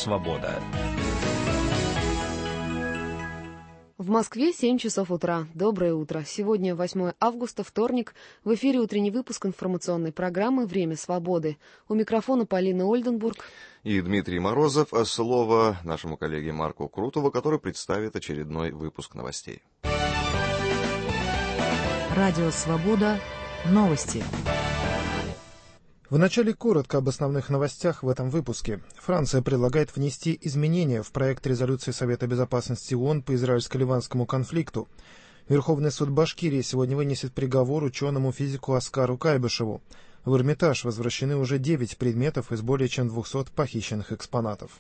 Свобода». В Москве 7 часов утра. Доброе утро. Сегодня 8 августа, вторник. В эфире утренний выпуск информационной программы «Время свободы». У микрофона Полина Ольденбург. И Дмитрий Морозов. А слово нашему коллеге Марку Крутову, который представит очередной выпуск новостей. Радио «Свобода». Новости. Вначале коротко об основных новостях в этом выпуске. Франция предлагает внести изменения в проект резолюции Совета Безопасности ООН по израильско-ливанскому конфликту. Верховный суд Башкирии сегодня вынесет приговор ученому-физику Оскару Кайбышеву. В Эрмитаж возвращены уже 9 предметов из более чем 200 похищенных экспонатов.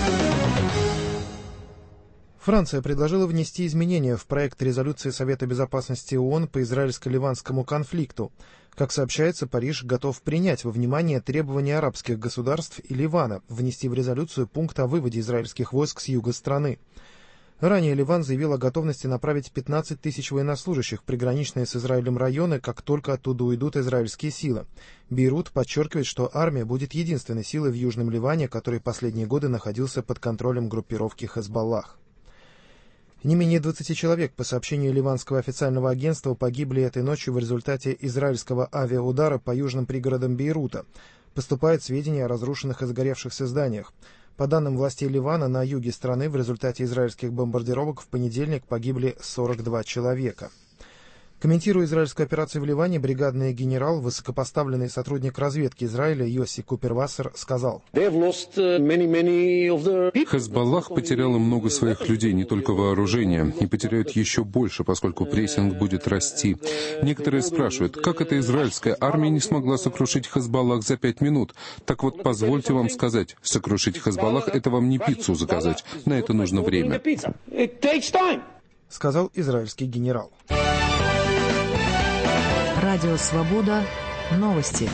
Франция предложила внести изменения в проект резолюции Совета Безопасности ООН по израильско-ливанскому конфликту. Как сообщается, Париж готов принять во внимание требования арабских государств и Ливана внести в резолюцию пункт о выводе израильских войск с юга страны. Ранее Ливан заявил о готовности направить 15 тысяч военнослужащих в приграничные с Израилем районы, как только оттуда уйдут израильские силы. Бейрут подчеркивает, что армия будет единственной силой в Южном Ливане, который последние годы находился под контролем группировки Хезболлах. Не менее 20 человек, по сообщению ливанского официального агентства, погибли этой ночью в результате израильского авиаудара по южным пригородам Бейрута. Поступают сведения о разрушенных и загоревшихся зданиях. По данным властей Ливана, на юге страны в результате израильских бомбардировок в понедельник погибли 42 человека. Комментируя израильскую операцию в Ливане, бригадный генерал, высокопоставленный сотрудник разведки Израиля Йосси Купервассер сказал: Хезболлах потеряла много своих людей, не только вооружение, и потеряют еще больше, поскольку прессинг будет расти. Некоторые спрашивают, как эта израильская армия не смогла сокрушить Хезболлах за 5 минут? Так вот, позвольте вам сказать, сокрушить Хезболлах — это вам не пиццу заказать, на это нужно время. Сказал израильский генерал. Радио «Свобода». Новости.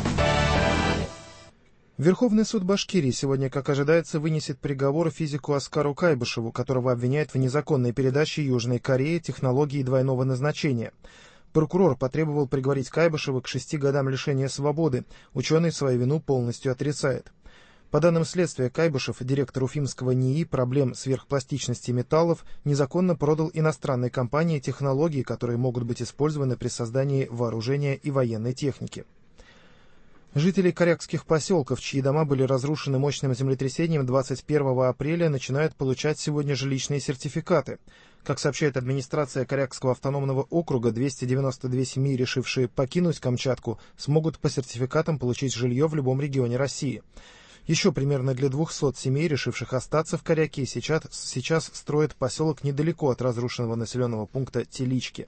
Верховный суд Башкирии сегодня, как ожидается, вынесет приговор физику Оскару Кайбышеву, которого обвиняют в незаконной передаче Южной Корее технологии двойного назначения. Прокурор потребовал приговорить Кайбышева к 6 годам лишения свободы. Ученый свою вину полностью отрицает. По данным следствия, Кайбышев, директор Уфимского НИИ проблем сверхпластичности металлов, незаконно продал иностранной компании технологии, которые могут быть использованы при создании вооружения и военной техники. Жители корякских поселков, чьи дома были разрушены мощным землетрясением 21 апреля, начинают получать сегодня жилищные сертификаты. Как сообщает администрация Корякского автономного округа, 292 семьи, решившие покинуть Камчатку, смогут по сертификатам получить жилье в любом регионе России. Еще примерно для 200 семей, решивших остаться в Коряке, сейчас строят поселок недалеко от разрушенного населенного пункта Телички.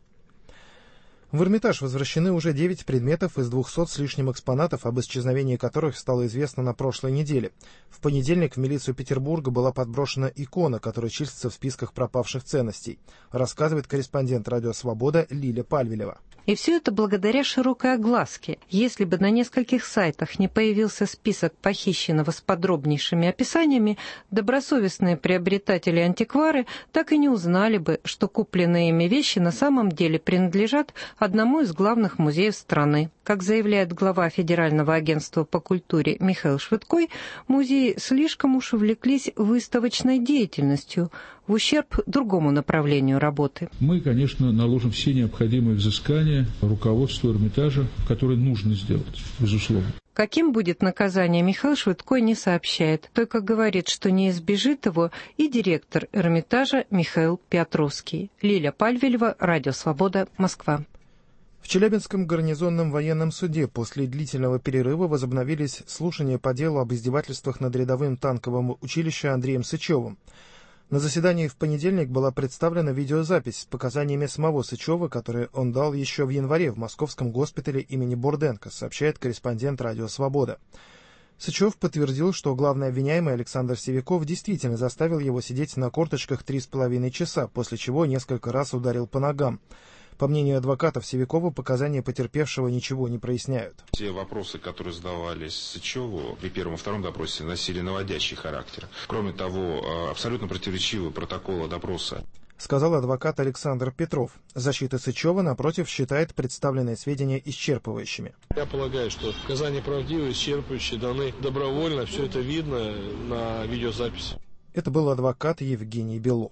В Эрмитаж возвращены уже 9 предметов из 200 с лишним экспонатов, об исчезновении которых стало известно на прошлой неделе. В понедельник в милицию Петербурга была подброшена икона, которая числится в списках пропавших ценностей, рассказывает корреспондент «Радио Свобода» Лиля Пальвелева. И все это благодаря широкой огласке. Если бы на нескольких сайтах не появился список похищенного с подробнейшими описаниями, добросовестные приобретатели-антиквары так и не узнали бы, что купленные ими вещи на самом деле принадлежат одному из главных музеев страны. Как заявляет глава Федерального агентства по культуре Михаил Швыдкой, музеи слишком уж увлеклись выставочной деятельностью в ущерб другому направлению работы. Мы, конечно, наложим все необходимые взыскания руководству Эрмитажа, которые нужно сделать, безусловно. Каким будет наказание, Михаил Швыдкой не сообщает, только говорит, что не избежит его и директор Эрмитажа Михаил Петровский. Лиля Пальвелева, Радио Свобода, Москва. В Челябинском гарнизонном военном суде после длительного перерыва возобновились слушания по делу об издевательствах над рядовым танковым училищем Андреем Сычевым. На заседании в понедельник была представлена видеозапись с показаниями самого Сычева, которые он дал еще в январе в московском госпитале имени Бурденко, сообщает корреспондент «Радио Свобода». Сычев подтвердил, что главный обвиняемый Александр Севяков действительно заставил его сидеть на корточках 3,5 часа, после чего несколько раз ударил по ногам. По мнению адвокатов Севякова, показания потерпевшего ничего не проясняют. Все вопросы, которые задавались Сычеву при первом и втором допросе, носили наводящий характер. Кроме того, абсолютно противоречивы протоколы допроса. Сказал адвокат Александр Петров. Защита Сычева, напротив, считает представленные сведения исчерпывающими. Я полагаю, что показания правдивые, исчерпывающие, даны добровольно. Все это видно на видеозаписи. Это был адвокат Евгений Белов.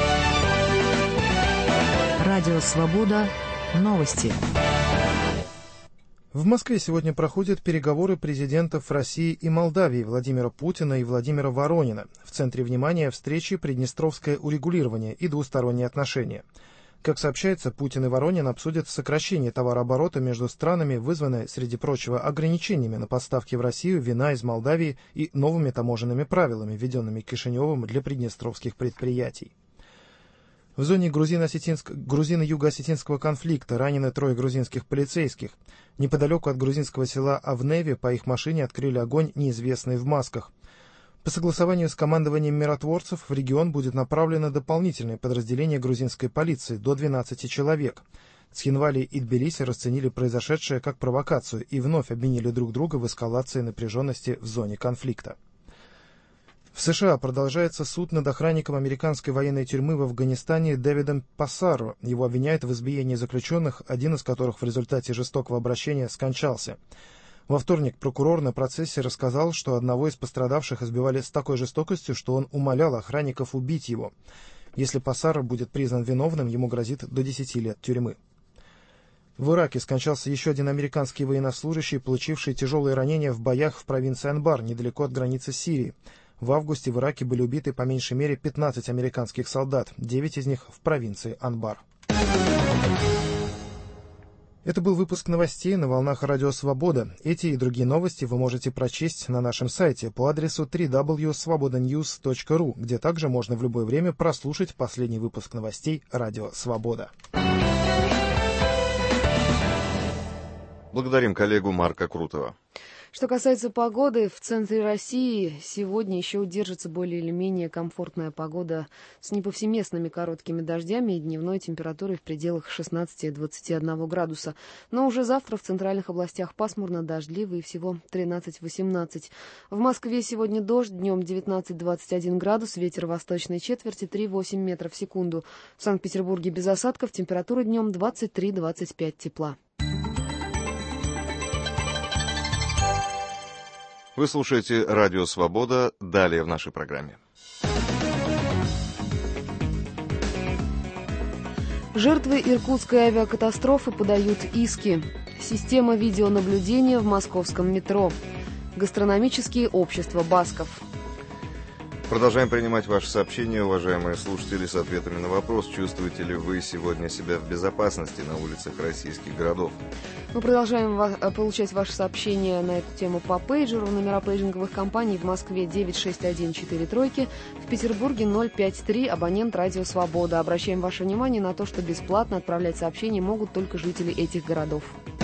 Радио «Свобода». Новости. В Москве сегодня проходят переговоры президентов России и Молдавии Владимира Путина и Владимира Воронина. В центре внимания встречи приднестровское урегулирование и двусторонние отношения. Как сообщается, Путин и Воронин обсудят сокращение товарооборота между странами, вызванное, среди прочего, ограничениями на поставки в Россию вина из Молдавии и новыми таможенными правилами, введенными Кишиневым для приднестровских предприятий. В зоне грузино-юго-осетинского конфликта ранены 3 грузинских полицейских. Неподалеку от грузинского села Авневи по их машине открыли огонь неизвестные в масках. По согласованию с командованием миротворцев в регион будет направлено дополнительное подразделение грузинской полиции до 12 человек. Цхинвали и Тбилиси расценили произошедшее как провокацию и вновь обвинили друг друга в эскалации напряженности в зоне конфликта. В США продолжается суд над охранником американской военной тюрьмы в Афганистане Дэвидом Пассаро. Его обвиняют в избиении заключенных, один из которых в результате жестокого обращения скончался. Во вторник прокурор на процессе рассказал, что одного из пострадавших избивали с такой жестокостью, что он умолял охранников убить его. Если Пассаро будет признан виновным, ему грозит до 10 лет тюрьмы. В Ираке скончался еще один американский военнослужащий, получивший тяжелые ранения в боях в провинции Анбар, недалеко от границы с Сирией. В августе в Ираке были убиты по меньшей мере 15 американских солдат, 9 из них в провинции Анбар. Это был выпуск новостей на волнах Радио Свобода. Эти и другие новости вы можете прочесть на нашем сайте по адресу www.svobodanews.ru, где также можно в любое время прослушать последний выпуск новостей Радио Свобода. Благодарим коллегу Марка Крутова. Что касается погоды, в центре России сегодня еще удержится более или менее комфортная погода с не повсеместными короткими дождями и дневной температурой в пределах 16-21 градуса. Но уже завтра в центральных областях пасмурно, дождливо и всего 13-18. В Москве сегодня дождь, днем 19-21 градус, ветер восточной четверти 3,8 метров в секунду. В Санкт-Петербурге без осадков, температура днем 23-25 тепла. Вы слушаете Радио Свобода. Далее в нашей программе. Жертвы иркутской авиакатастрофы подают иски. Система видеонаблюдения в московском метро. Гастрономические общества басков. Продолжаем принимать ваши сообщения, уважаемые слушатели, с ответами на вопрос, чувствуете ли вы сегодня себя в безопасности на улицах российских городов. Мы продолжаем получать ваши сообщения на эту тему по пейджеру. Номера пейджинговых компаний в Москве 96143, в Петербурге 053, абонент Радио Свобода. Обращаем ваше внимание на то, что бесплатно отправлять сообщения могут только жители этих городов.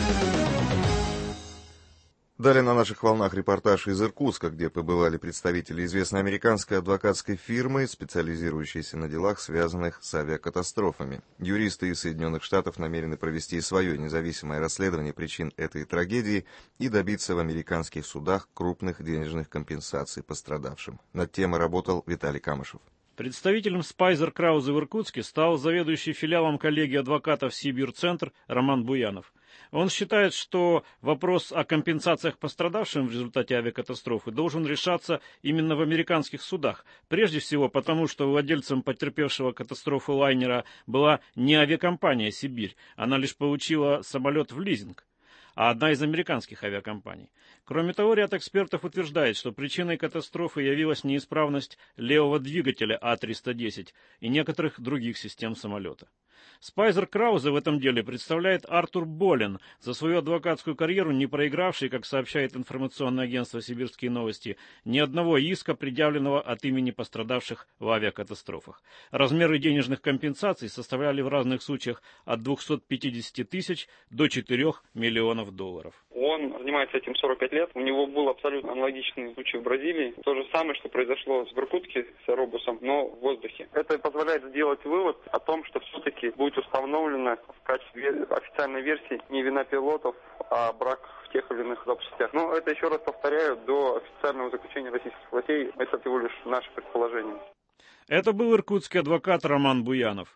Далее на наших волнах репортаж из Иркутска, где побывали представители известной американской адвокатской фирмы, специализирующейся на делах, связанных с авиакатастрофами. Юристы из Соединенных Штатов намерены провести свое независимое расследование причин этой трагедии и добиться в американских судах крупных денежных компенсаций пострадавшим. Над темой работал Виталий Камышев. Представителем Спайзер Краузе в Иркутске стал заведующий филиалом коллегии адвокатов Сибирцентр Роман Буянов. Он считает, что вопрос о компенсациях пострадавшим в результате авиакатастрофы должен решаться именно в американских судах. Прежде всего потому, что владельцем потерпевшего катастрофу лайнера была не авиакомпания «Сибирь», она лишь получила самолет в лизинг, а одна из американских авиакомпаний. Кроме того, ряд экспертов утверждает, что причиной катастрофы явилась неисправность левого двигателя А-310 и некоторых других систем самолета. Спайзер Краузе в этом деле представляет Артур Болин, за свою адвокатскую карьеру не проигравший, как сообщает информационное агентство «Сибирские новости», ни одного иска, предъявленного от имени пострадавших в авиакатастрофах. Размеры денежных компенсаций составляли в разных случаях от 250 тысяч до 4 миллионов долларов. Он занимается этим 45 лет. У него был абсолютно аналогичный случай в Бразилии. То же самое, что произошло в Иркутске с аэробусом, но в воздухе. Это позволяет сделать вывод о том, что все-таки будет установлено в качестве официальной версии не вина пилотов, а брак в тех или иных запусках. Но это, еще раз повторяю, до официального заключения российских властей. Это всего лишь наше предположение. Это был иркутский адвокат Роман Буянов.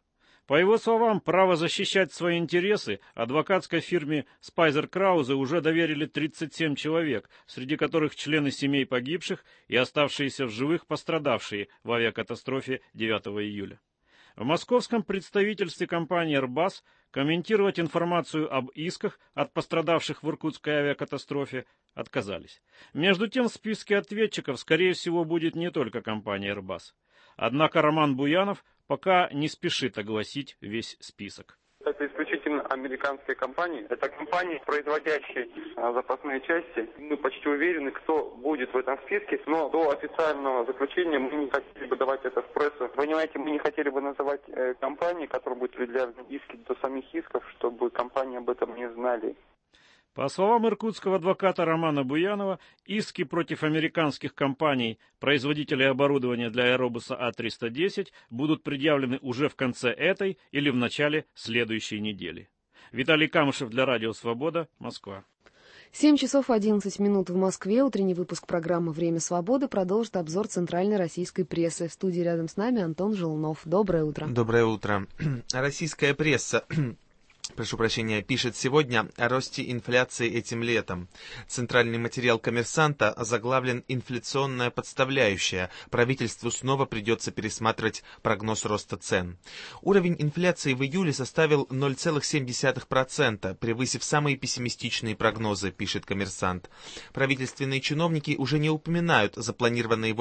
По его словам, право защищать свои интересы адвокатской фирме Спайзер Краузе уже доверили 37 человек, среди которых члены семей погибших и оставшиеся в живых пострадавшие в авиакатастрофе 9 июля. В московском представительстве компании Airbus комментировать информацию об исках от пострадавших в иркутской авиакатастрофе отказались. Между тем, в списке ответчиков, скорее всего, будет не только компания Airbus. Однако Роман Буянов пока не спешит огласить весь список. Это исключительно американские компании. Это компании, производящие запасные части. Мы почти уверены, кто будет в этом списке, но до официального заключения мы не хотели бы давать это в прессу. Понимаете, мы не хотели бы называть компании, которые будут предъявлены иски до самих исков, чтобы компании об этом не знали. По словам иркутского адвоката Романа Буянова, иски против американских компаний, производителей оборудования для аэробуса А-310, будут предъявлены уже в конце этой или в начале следующей недели. Виталий Камышев для Радио Свобода, Москва. 7 часов 11 минут в Москве. Утренний выпуск программы «Время свободы» продолжит обзор центральной российской прессы. В студии рядом с нами Антон Желнов. Доброе утро. Доброе утро. Российская пресса... пишет сегодня о росте инфляции этим летом. Центральный материал «Коммерсанта» озаглавлен «Инфляционная подставляющая». Правительству снова придется пересматривать прогноз роста цен. Уровень инфляции в июле составил 0,7%, превысив самые пессимистичные прогнозы, пишет «Коммерсант». Правительственные чиновники уже не упоминают запланированные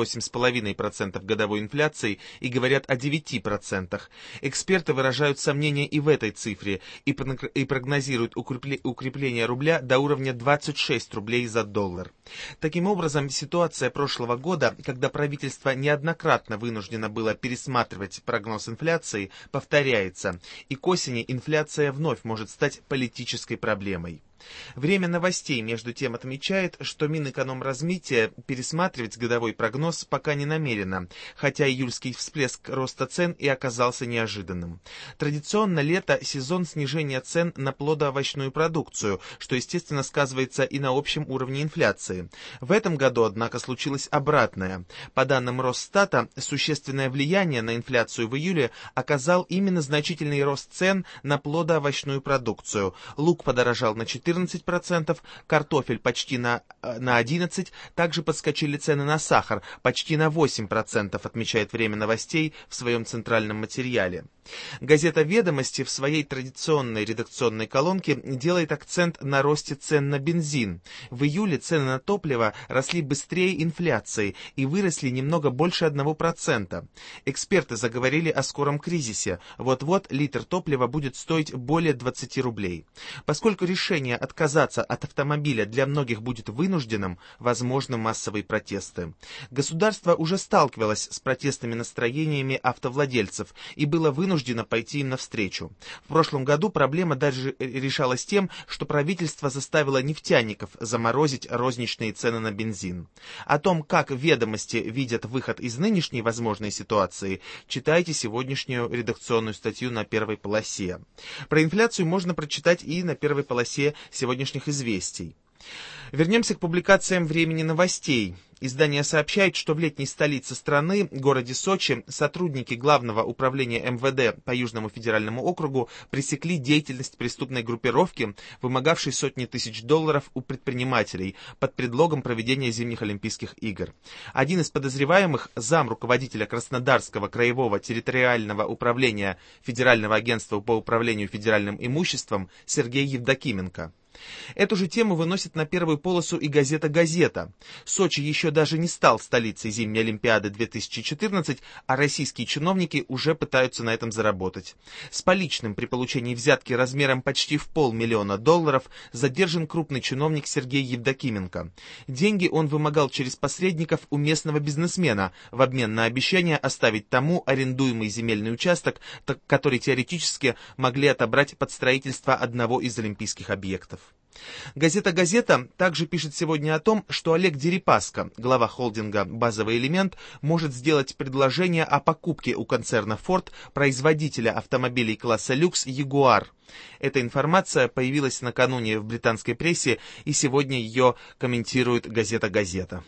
8,5% годовой инфляции и говорят о 9%. Эксперты выражают сомнения и в этой цифре, и прогнозирует укрепление рубля до уровня 26 рублей за доллар. Таким образом, ситуация прошлого года, когда правительство неоднократно вынуждено было пересматривать прогноз инфляции, повторяется, и к осени инфляция вновь может стать политической проблемой. Время новостей, между тем, отмечает, что Минэкономразвития пересматривать годовой прогноз пока не намерено, хотя июльский всплеск роста цен и оказался неожиданным. Традиционно лето – сезон снижения цен на плодоовощную продукцию, что, естественно, сказывается и на общем уровне инфляции. В этом году, однако, случилось обратное. По данным Росстата, существенное влияние на инфляцию в июле оказал именно значительный рост цен на плодоовощную продукцию. Лук подорожал на 14%, картофель почти на 11%, также подскочили цены на сахар почти на 8%, отмечает «Время новостей» в своем центральном материале. Газета «Ведомости» в своей традиционной редакционной колонке делает акцент на росте цен на бензин. В июле цены на топливо росли быстрее инфляции и выросли немного больше 1%. Эксперты заговорили о скором кризисе. Вот-вот литр топлива будет стоить более 20 рублей. Поскольку решение отказаться от автомобиля для многих будет вынужденным, возможны массовые протесты. Государство уже сталкивалось с протестными настроениями автовладельцев и было вынуждено пойти им навстречу. В прошлом году проблема даже решалась тем, что правительство заставило нефтяников заморозить розничные цены на бензин. О том, как «Ведомости» видят выход из нынешней возможной ситуации, читайте сегодняшнюю редакционную статью на первой полосе. Про инфляцию можно прочитать и на первой полосе сегодняшних «Известий». Вернемся к публикациям «Времени новостей». Издание сообщает, что в летней столице страны, городе Сочи, сотрудники Главного управления МВД по Южному федеральному округу пресекли деятельность преступной группировки, вымогавшей сотни тысяч долларов у предпринимателей под предлогом проведения зимних Олимпийских игр. Один из подозреваемых, зам руководителя Краснодарского краевого территориального управления Федерального агентства по управлению федеральным имуществом Сергей Евдокименко. Эту же тему выносит на первую полосу и газета «Газета». Сочи еще даже не стал столицей зимней Олимпиады 2014, а российские чиновники уже пытаются на этом заработать. С поличным при получении взятки размером почти в $500 000 задержан крупный чиновник Сергей Евдокименко. Деньги он вымогал через посредников у местного бизнесмена в обмен на обещание оставить тому арендуемый земельный участок, который теоретически могли отобрать под строительство одного из олимпийских объектов. Газета «Газета» также пишет сегодня о том, что Олег Дерипаска, глава холдинга «Базовый элемент», может сделать предложение о покупке у концерна Ford производителя автомобилей класса люкс «Ягуар». Эта информация появилась накануне в британской прессе, и сегодня ее комментирует газета «Газета».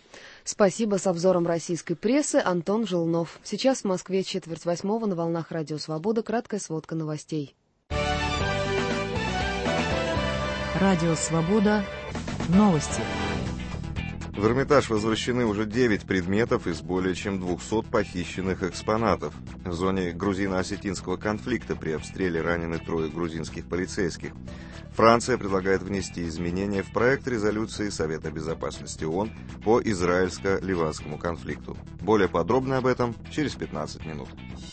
Спасибо. С обзором российской прессы Антон Желнов. Сейчас в Москве 7:45 на волнах Радио Свобода. Краткая сводка новостей. Радио Свобода. Новости. В Эрмитаж возвращены уже 9 предметов из более чем 200 похищенных экспонатов. В зоне грузино-осетинского конфликта при обстреле ранены 3 грузинских полицейских. Франция предлагает внести изменения в проект резолюции Совета Безопасности ООН по израильско-ливанскому конфликту. Более подробно об этом через 15 минут.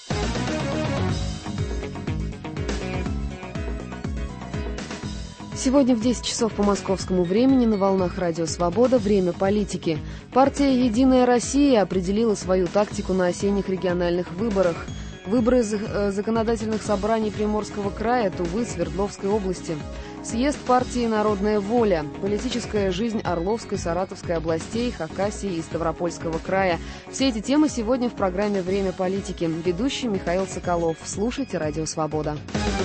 Сегодня в 10 часов по московскому времени на волнах Радио Свобода «Время политики». Партия «Единая Россия» определила свою тактику на осенних региональных выборах. Выборы законодательных собраний Приморского края, Тувы, Свердловской области. Съезд партии «Народная воля». Политическая жизнь Орловской, Саратовской областей, Хакасии и Ставропольского края. Все эти темы сегодня в программе «Время политики». Ведущий Михаил Соколов. Слушайте Радио Свобода.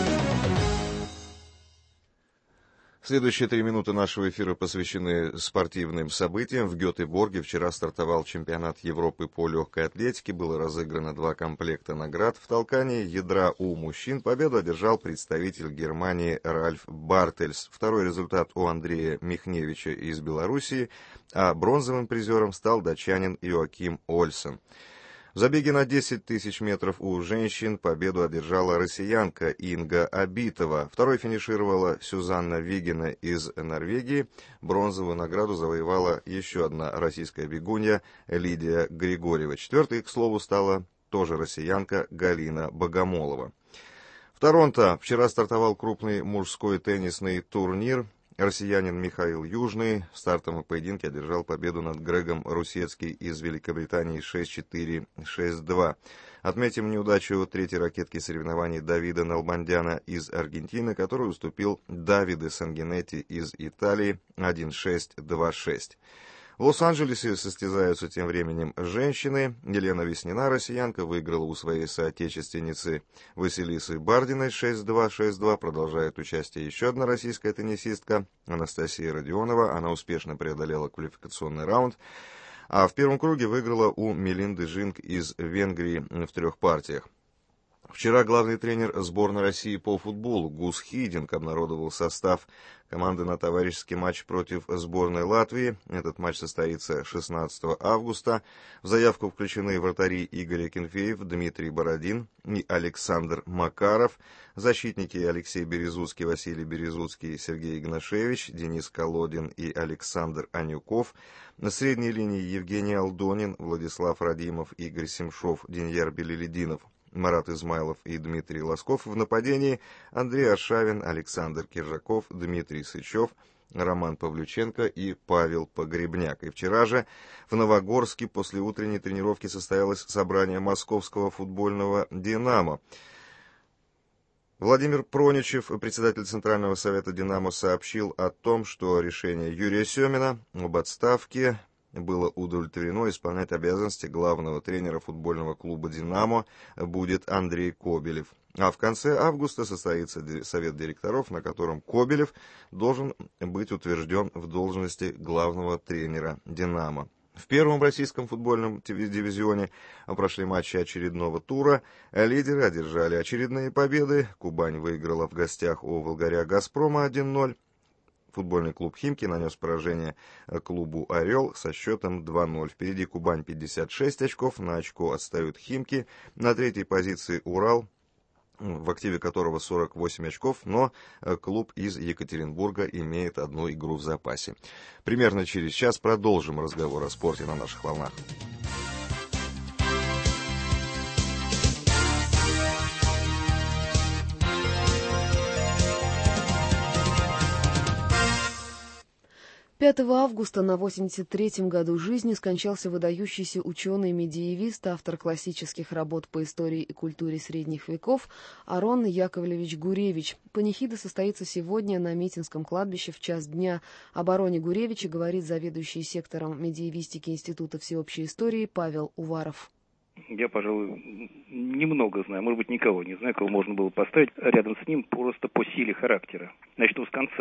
Следующие 3 минуты нашего эфира посвящены спортивным событиям. В Гетеборге вчера стартовал чемпионат Европы по легкой атлетике. Было разыграно 2 комплекта наград. В толкании ядра у мужчин победу одержал представитель Германии Ральф Бартельс. Второй результат у Андрея Михневича из Белоруссии, а бронзовым призером стал датчанин Йоаким Ольсен. В забеге на 10 тысяч метров у женщин победу одержала россиянка Инга Абитова. Второй финишировала Сюзанна Вигина из Норвегии. Бронзовую награду завоевала еще одна российская бегунья Лидия Григорьева. Четвертой, к слову, стала тоже россиянка Галина Богомолова. В Торонто вчера стартовал крупный мужской теннисный турнир. Россиянин Михаил Южный в стартовом поединке одержал победу над Грегом Русецки из Великобритании 6-4, 6-2. Отметим неудачу третьей ракетки соревнований Давида Налбандяна из Аргентины, который уступил Давиде Сангинетти из Италии 1-6, 2-6. В Лос-Анджелесе состязаются тем временем женщины. Елена Веснина, россиянка, выиграла у своей соотечественницы Василисы Бардиной 6-2, 6-2. Продолжает участие еще одна российская теннисистка Анастасия Родионова. Она успешно преодолела квалификационный раунд. А в первом круге выиграла у Мелинды Жинг из Венгрии в 3 партиях. Вчера главный тренер сборной России по футболу Гус Хидинг обнародовал состав команды на товарищеский матч против сборной Латвии. Этот матч состоится 16 августа. В заявку включены вратари Игорь Акинфеев, Дмитрий Бородин и Александр Макаров, защитники Алексей Березуцкий, Василий Березуцкий, Сергей Игнашевич, Денис Колодин и Александр Анюков. На средней линии Евгений Алдонин, Владислав Радимов, Игорь Семшов, Деньяр Белелединов, Марат Измайлов и Дмитрий Лосков. В нападении Андрей Аршавин, Александр Киржаков, Дмитрий Сычев, Роман Павлюченко и Павел Погребняк. И вчера же в Новогорске после утренней тренировки состоялось собрание московского футбольного «Динамо». Владимир Проничев, председатель Центрального совета «Динамо», сообщил о том, что решение Юрия Семина об отставке было удовлетворено. Исполнять обязанности главного тренера футбольного клуба «Динамо» будет Андрей Кобелев. А в конце августа состоится совет директоров, на котором Кобелев должен быть утвержден в должности главного тренера «Динамо». В первом российском футбольном дивизионе прошли матчи очередного тура. Лидеры одержали очередные победы. Кубань выиграла в гостях у Волгаря «Газпрома» 1-0. Футбольный клуб «Химки» нанес поражение клубу «Орел» со счетом 2-0. Впереди Кубань 56 очков, на очко отстают «Химки». На третьей позиции «Урал», в активе которого 48 очков, но клуб из Екатеринбурга имеет 1 игру в запасе. Примерно через час продолжим разговор о спорте на наших волнах. Августа на 83-м году жизни скончался выдающийся ученый-медиевист, автор классических работ по истории и культуре средних веков Арон Яковлевич Гуревич. Панихида состоится сегодня на Митинском кладбище в час дня. Об Ароне Гуревиче говорит заведующий сектором медиевистики Института всеобщей истории Павел Уваров. Я, пожалуй, немного знаю, может быть, никого не знаю, кого можно было поставить рядом с ним просто по силе характера. Начну с конца.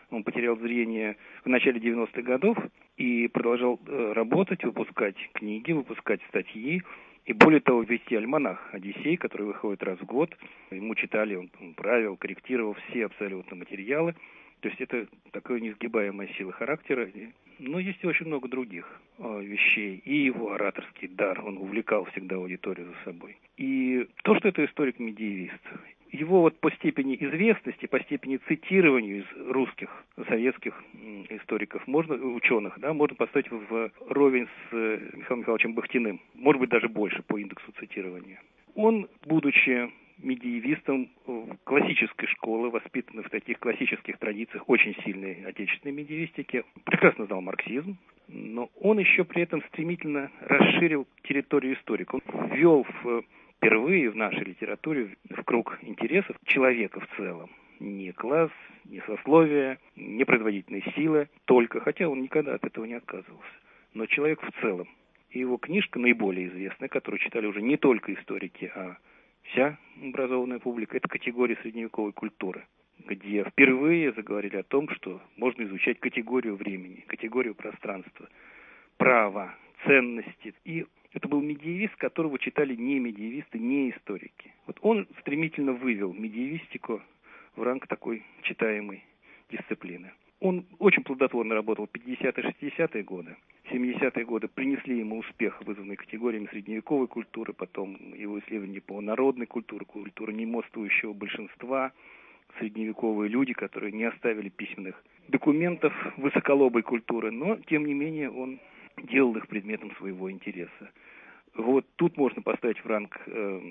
Он потерял зрение в начале 90-х годов и продолжал работать, выпускать книги, выпускать статьи. И более того, вести альманах «Одиссей», который выходит раз в год. Ему читали, он правил, корректировал все абсолютно материалы. То есть это такая несгибаемая сила характера. Но есть и очень много других вещей. И его ораторский дар, он увлекал всегда аудиторию за собой. И то, что это историк-медиевист. Его вот по степени известности, по степени цитирования из русских, советских историков, ученых, можно поставить вровень с Михаилом Михайловичем Бахтиным. Может быть, даже больше по индексу цитирования. Он, будучи медиевистом классической школы, воспитанный в таких классических традициях очень сильной отечественной медиевистики, прекрасно знал марксизм, но он еще при этом стремительно расширил территорию историка. Он ввел впервые в нашей литературе в круг интересов человека в целом. Не класс, не сословие, не производительные силы только, хотя он никогда от этого не отказывался, но человек в целом. И его книжка наиболее известная, которую читали уже не только историки, а вся образованная публика, это «Категория средневековой культуры», где впервые заговорили о том, что можно изучать категорию времени, категорию пространства, право, ценности. И это был медиевист, которого читали не медиевисты, не историки. Вот он стремительно вывел медиевистику в ранг такой читаемой дисциплины. Он очень плодотворно работал в 50-е, 60-е годы. 70-е годы принесли ему успех, вызванный категориями средневековой культуры, потом его исследования по народной культуре, культуре немодствующего большинства, средневековые люди, которые не оставили письменных документов высоколобой культуры, но, тем не менее, он делал их предметом своего интереса. Вот тут можно поставить в ранг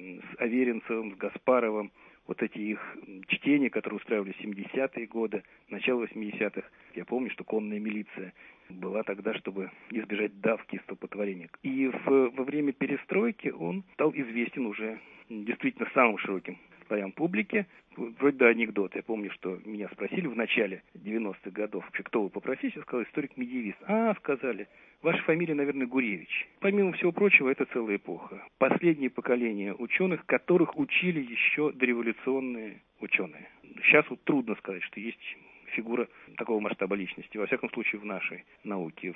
с Аверинцевым, с Гаспаровым, вот эти их чтения, которые устраивали в 70-е годы, начало 80-х. Я помню, что конная милиция была тогда, чтобы избежать давки и столпотворения. И во время перестройки он стал известен уже действительно самым широким слоям публики. Вроде до анекдота. Я помню, что меня спросили в начале 90-х годов, вообще, кто вы по профессии, я сказал, историк-медиевист. Сказали, ваша фамилия, наверное, Гуревич. Помимо всего прочего, это целая эпоха. Последнее поколение ученых, которых учили еще дореволюционные ученые. Сейчас вот трудно сказать, что есть фигура такого масштаба личности, во всяком случае в нашей науке.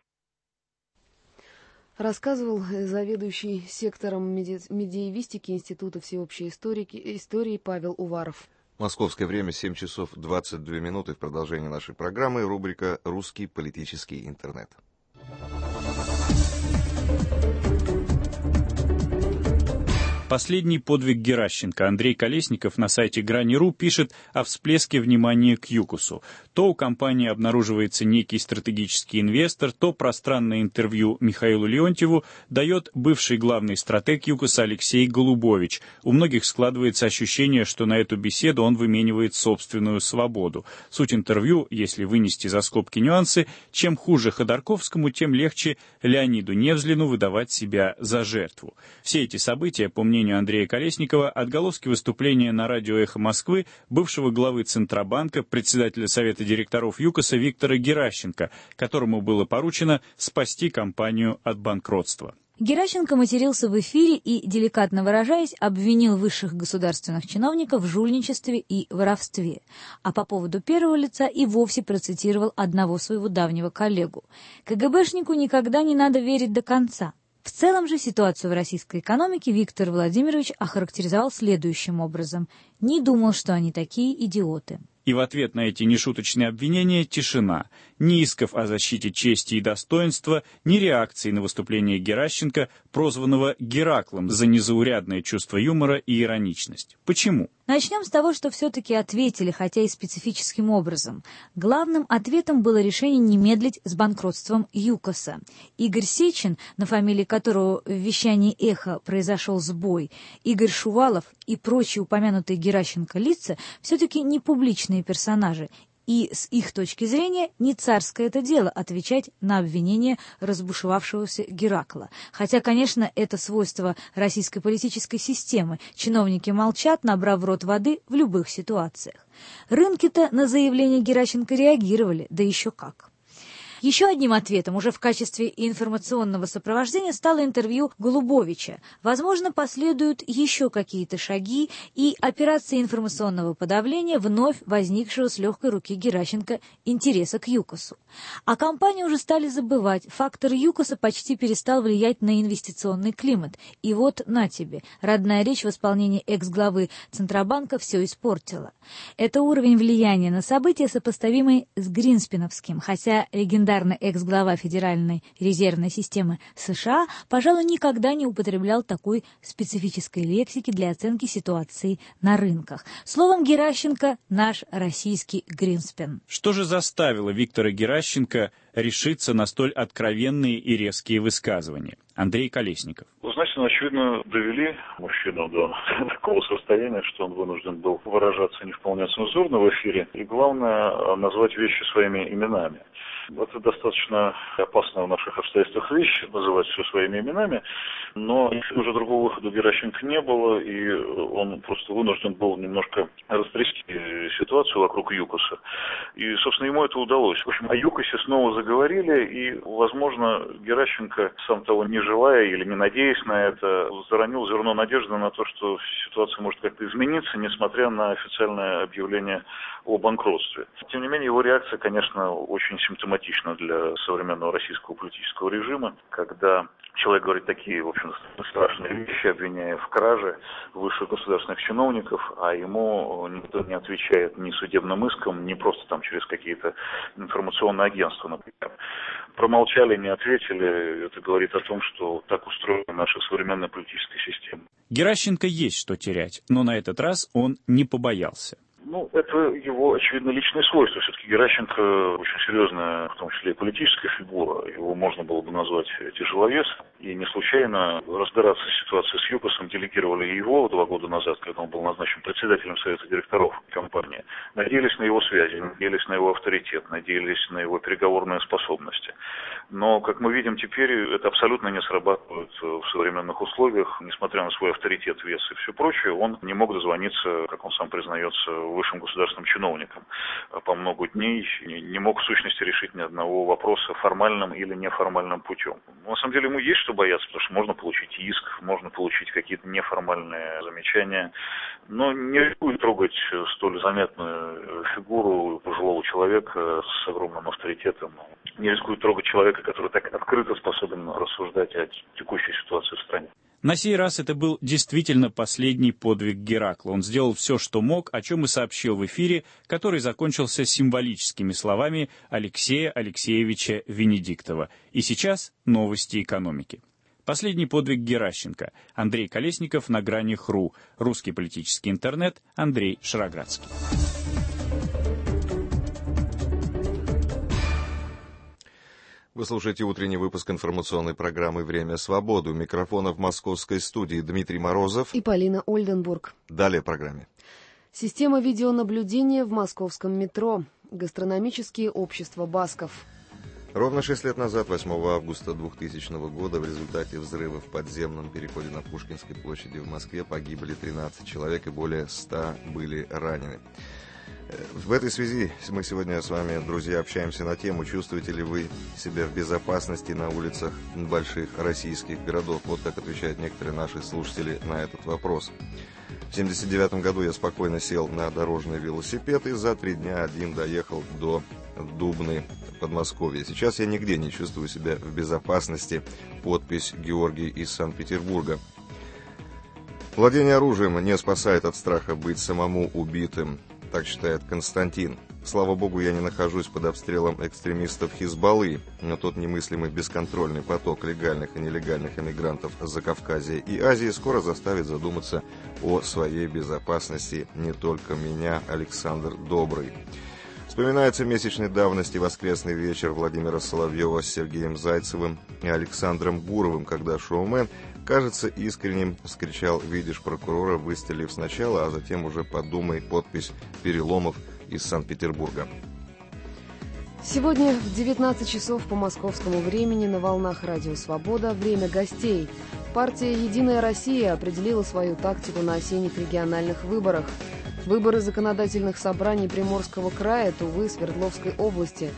Рассказывал заведующий сектором медиевистики Института всеобщей истории Павел Уваров. Московское время 7 часов 22 минуты. В продолжении нашей программы рубрика «Русский политический интернет». Последний подвиг Геращенко. Андрей Колесников на сайте Грани.ру пишет о всплеске внимания к ЮКОСу. То у компании обнаруживается некий стратегический инвестор, то пространное интервью Михаилу Леонтьеву дает бывший главный стратег ЮКОСа Алексей Голубович. У многих складывается ощущение, что на эту беседу он выменивает собственную свободу. Суть интервью, если вынести за скобки нюансы, чем хуже Ходорковскому, тем легче Леониду Невзлину выдавать себя за жертву. Все эти события, по мнению Андрея Колесникова, отголоски выступления на радио «Эхо Москвы» бывшего главы Центробанка, председателя Совета директоров ЮКОСа Виктора Геращенко, которому было поручено спасти компанию от банкротства. Геращенко матерился в эфире и, деликатно выражаясь, обвинил высших государственных чиновников в жульничестве и воровстве. А по поводу первого лица и вовсе процитировал одного своего давнего коллегу. «КГБшнику никогда не надо верить до конца». В целом же ситуацию в российской экономике Виктор Владимирович охарактеризовал следующим образом. «Не думал, что они такие идиоты». И в ответ на эти нешуточные обвинения тишина. Ни исков о защите чести и достоинства, ни реакции на выступление Геращенко, прозванного Гераклом за незаурядное чувство юмора и ироничность. Почему? Начнем с того, что все-таки ответили, хотя и специфическим образом. Главным ответом было решение не медлить с банкротством ЮКОСа. Игорь Сечин, на фамилии которого в вещании «Эхо» произошел сбой, Игорь Шувалов и прочие упомянутые Геращенко лица все-таки не публичные персонажи. И с их точки зрения не царское это дело отвечать на обвинения разбушевавшегося Геракла. Хотя, конечно, это свойство российской политической системы. Чиновники молчат, набрав в рот воды в любых ситуациях. Рынки-то на заявление Геращенко реагировали, да еще как. Еще одним ответом уже в качестве информационного сопровождения стало интервью Голубовича. Возможно, последуют еще какие-то шаги и операции информационного подавления вновь возникшего с легкой руки Геращенко интереса к ЮКОСу. А компании уже стали забывать, фактор ЮКОСа почти перестал влиять на инвестиционный климат. И вот на тебе, родная речь в исполнении экс-главы Центробанка все испортила. Это уровень влияния на события, сопоставимый с Гринспеновским, хотя легендарный экс-глава Федеральной резервной системы США, пожалуй, никогда не употреблял такой специфической лексики для оценки ситуации на рынках. Словом, Геращенко – наш российский Гринспен. Что же заставило Виктора Геращенко решиться на столь откровенные и резкие высказывания? Андрей Колесников. Знаете, очевидно, довели мужчину до такого состояния, что он вынужден был выражаться не вполне цензурно в эфире. И главное, назвать вещи своими именами. Это достаточно опасная в наших обстоятельствах вещь, называть все своими именами, но уже другого выхода у Геращенко не было, и он просто вынужден был немножко растрясти ситуацию вокруг ЮКОСа. И, собственно, ему это удалось. В общем, о ЮКОСе снова заговорили, и, возможно, Геращенко, сам того не желая или не надеясь на это, заронил зерно надежды на то, что ситуация может как-то измениться, несмотря на официальное объявление о банкротстве. Тем не менее, его реакция, конечно, очень симптоматична для современного российского политического режима, когда человек говорит такие, в общем, страшные вещи, обвиняя в краже высших государственных чиновников, а ему никто не отвечает ни судебным иском, ни просто там через какие-то информационные агентства, например. Промолчали, не ответили. Это говорит о том, что так устроена наша современная политическая система. Геращенко есть что терять, но на этот раз он не побоялся. Это его, очевидно, личное свойство. Все-таки Геращенко очень серьезная, в том числе и политическая фигура. Его можно было бы назвать тяжеловесом. И не случайно разбираться с ситуацией с ЮКОСом делегировали его 2 года назад, когда он был назначен председателем Совета директоров компании. Надеялись на его связи, надеялись на его авторитет, надеялись на его переговорные способности. Но, как мы видим теперь, это абсолютно не срабатывает в современных условиях. Несмотря на свой авторитет, вес и все прочее, он не мог дозвониться, как он сам признается, высшим государственным чиновникам по много дней, не мог в сущности решить ни одного вопроса формальным или неформальным путем. На самом деле ему есть что бояться, потому что можно получить иск, можно получить какие-то неформальные замечания, но не рискует трогать столь заметную фигуру пожилого человека с огромным авторитетом, не рискует трогать человека, который так открыто способен рассуждать о текущей ситуации в стране. На сей раз это был действительно последний подвиг Геракла. Он сделал все, что мог, о чем и сообщил в эфире, который закончился символическими словами Алексея Алексеевича Венедиктова. И сейчас новости экономики. Последний подвиг Геращенко. Андрей Колесников на грани.ру. Русский политический интернет. Андрей Шароградский. Вы слушаете утренний выпуск информационной программы «Время свободы». У микрофона в московской студии Дмитрий Морозов и Полина Ольденбург. Далее в программе. Система видеонаблюдения в московском метро. Гастрономические общества басков. Ровно 6 лет назад, 8 августа 2000 года, в результате взрыва в подземном переходе на Пушкинской площади в Москве погибли 13 человек и более 100 были ранены. В этой связи мы сегодня с вами, друзья, общаемся на тему, чувствуете ли вы себя в безопасности на улицах больших российских городов. Вот как отвечают некоторые наши слушатели на этот вопрос. В 1979 году я спокойно сел на дорожный велосипед и за 3 дня один доехал до Дубны, Подмосковья. Сейчас я нигде не чувствую себя в безопасности. Подпись Георгий из Санкт-Петербурга. Владение оружием не спасает от страха быть самому убитым. Так считает Константин. Слава богу, я не нахожусь под обстрелом экстремистов Хизбаллы, но тот немыслимый бесконтрольный поток легальных и нелегальных эмигрантов с Закавказья и Азии скоро заставит задуматься о своей безопасности не только меня, Александр Добрый. Вспоминается месячной давности воскресный вечер Владимира Соловьева с Сергеем Зайцевым и Александром Гуровым, когда шоумен, кажется, искренним вскричал: «Видишь прокурора, выстрелив сначала, а затем уже подумай». Подпись Переломов из Санкт-Петербурга. Сегодня в 19 часов по московскому времени на волнах Радио Свобода «Время гостей». Партия «Единая Россия» определила свою тактику на осенних региональных выборах. Выборы законодательных собраний Приморского края, Тувы, Свердловской области.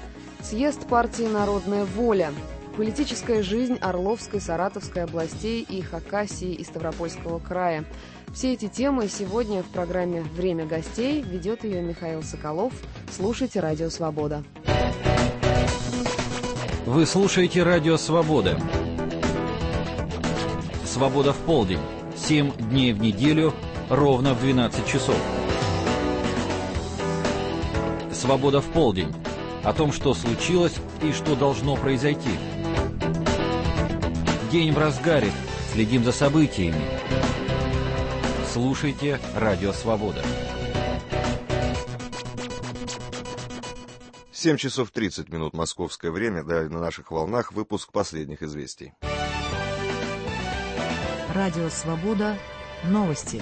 Съезд партии «Народная воля». Политическая жизнь Орловской, Саратовской областей и Хакасии и Ставропольского края. Все эти темы сегодня в программе «Время гостей». Ведет ее Михаил Соколов. Слушайте «Радио Свобода». Вы слушаете «Радио Свобода». «Свобода в полдень». 7 дней в неделю, ровно в 12 часов. «Свобода в полдень». О том, что случилось и что должно произойти. День в разгаре. Следим за событиями. Слушайте «Радио Свобода». 7 часов 30 минут московское время. Далее на наших волнах выпуск последних известий. Радио Свобода. Новости.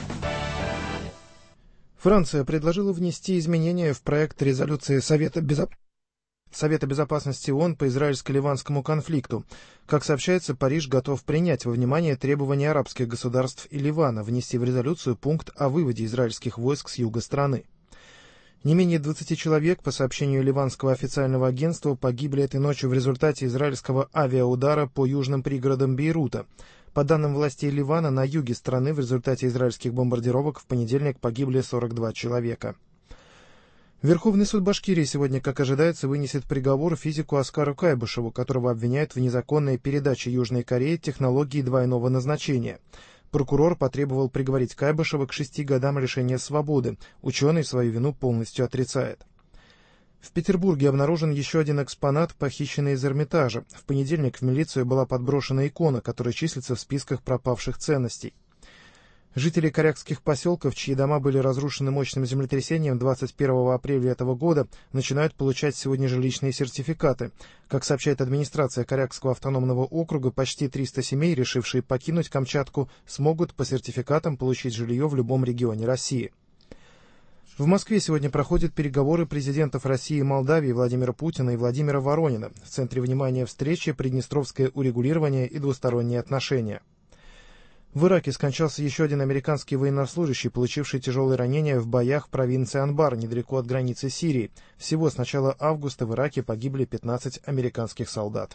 Франция предложила внести изменения в проект резолюции Совета Безопасности ООН по израильско-ливанскому конфликту. Как сообщается, Париж готов принять во внимание требования арабских государств и Ливана внести в резолюцию пункт о выводе израильских войск с юга страны. Не менее 20 человек, по сообщению ливанского официального агентства, погибли этой ночью в результате израильского авиаудара по южным пригородам Бейрута. По данным властей Ливана, на юге страны в результате израильских бомбардировок в понедельник погибли 42 человека. Верховный суд Башкирии сегодня, как ожидается, вынесет приговор физику Оскару Кайбышеву, которого обвиняют в незаконной передаче Южной Корее технологии двойного назначения. Прокурор потребовал приговорить Кайбышева к 6 годам лишения свободы. Ученый свою вину полностью отрицает. В Петербурге обнаружен еще один экспонат, похищенный из Эрмитажа. В понедельник в милицию была подброшена икона, которая числится в списках пропавших ценностей. Жители корякских поселков, чьи дома были разрушены мощным землетрясением 21 апреля этого года, начинают получать сегодня жилищные сертификаты. Как сообщает администрация Корякского автономного округа, почти 300 семей, решившие покинуть Камчатку, смогут по сертификатам получить жилье в любом регионе России. В Москве сегодня проходят переговоры президентов России и Молдавии Владимира Путина и Владимира Воронина. В центре внимания встречи приднестровское урегулирование и двусторонние отношения. В Ираке скончался еще один американский военнослужащий, получивший тяжелые ранения в боях в провинции Анбар, недалеко от границы Сирии. Всего с начала августа в Ираке погибли 15 американских солдат.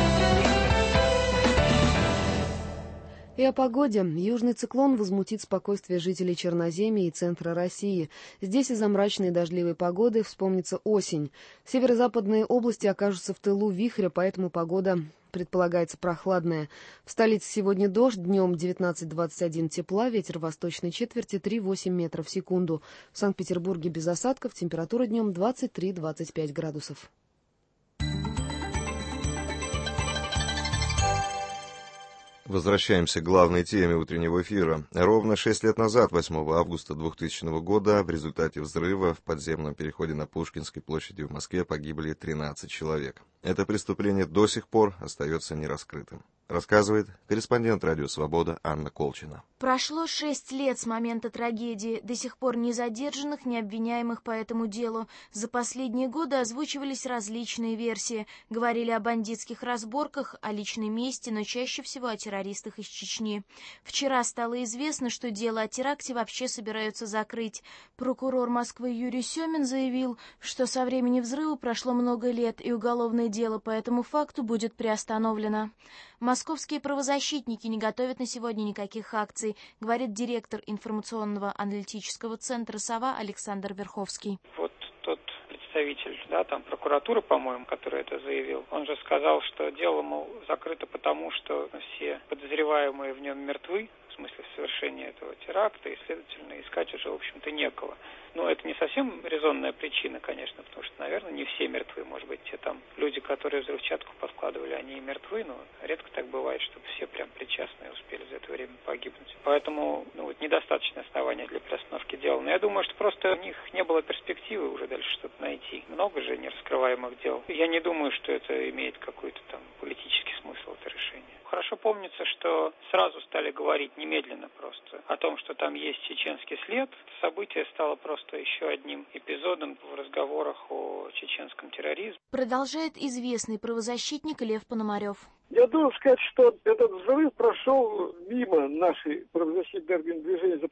И о погоде. Южный циклон возмутит спокойствие жителей Черноземья и центра России. Здесь из-за мрачной дождливой погоды вспомнится осень. Северо-западные области окажутся в тылу вихря, поэтому погода предполагается прохладная. В столице сегодня дождь, днем 19-21 тепла, ветер восточной четверти 3,8 метров в секунду. В Санкт-Петербурге без осадков, температура днем 23-25 градусов. Возвращаемся к главной теме утреннего эфира. Ровно 6 лет назад, 8 августа 2000 года, в результате взрыва в подземном переходе на Пушкинской площади в Москве погибли 13 человек. Это преступление до сих пор остается нераскрытым. Рассказывает корреспондент «Радио Свобода» Анна Колчина. Прошло 6 лет с момента трагедии. До сих пор ни задержанных, ни обвиняемых по этому делу. За последние годы озвучивались различные версии. Говорили о бандитских разборках, о личной мести, но чаще всего о террористах из Чечни. Вчера стало известно, что дело о теракте вообще собираются закрыть. Прокурор Москвы Юрий Семин заявил, что со времени взрыва прошло много лет, и уголовное дело по этому факту будет приостановлено. Московские правозащитники не готовят на сегодня никаких акций, говорит директор информационного аналитического центра «Сова» Александр Верховский. Вот тот представитель, там прокуратуры, по-моему, который это заявил, он же сказал, что дело, мол, закрыто потому, что все подозреваемые в нем мертвы, в смысле совершения этого теракта, и, следовательно, искать уже, в общем-то, некого. Но это не совсем резонная причина, конечно, потому что, наверное, не все мертвы. Может быть, те там люди, которые взрывчатку подкладывали, они и мертвы, но редко так бывает, чтобы все прям причастные успели за это время погибнуть. Поэтому недостаточное основание для приостановки дела. Но я думаю, что просто у них не было перспективы уже дальше что-то найти. Много же нераскрываемых дел. Я не думаю, что это имеет какой-то там политический смысл, это решение. Хорошо помнится, что сразу стали говорить немедленно просто о том, что там есть чеченский след. Событие стало просто еще одним эпизодом в разговорах о чеченском терроризме. Продолжает известный правозащитник Лев Пономарев. Я должен сказать, что этот взрыв прошел мимо нашей правозащитной движения «За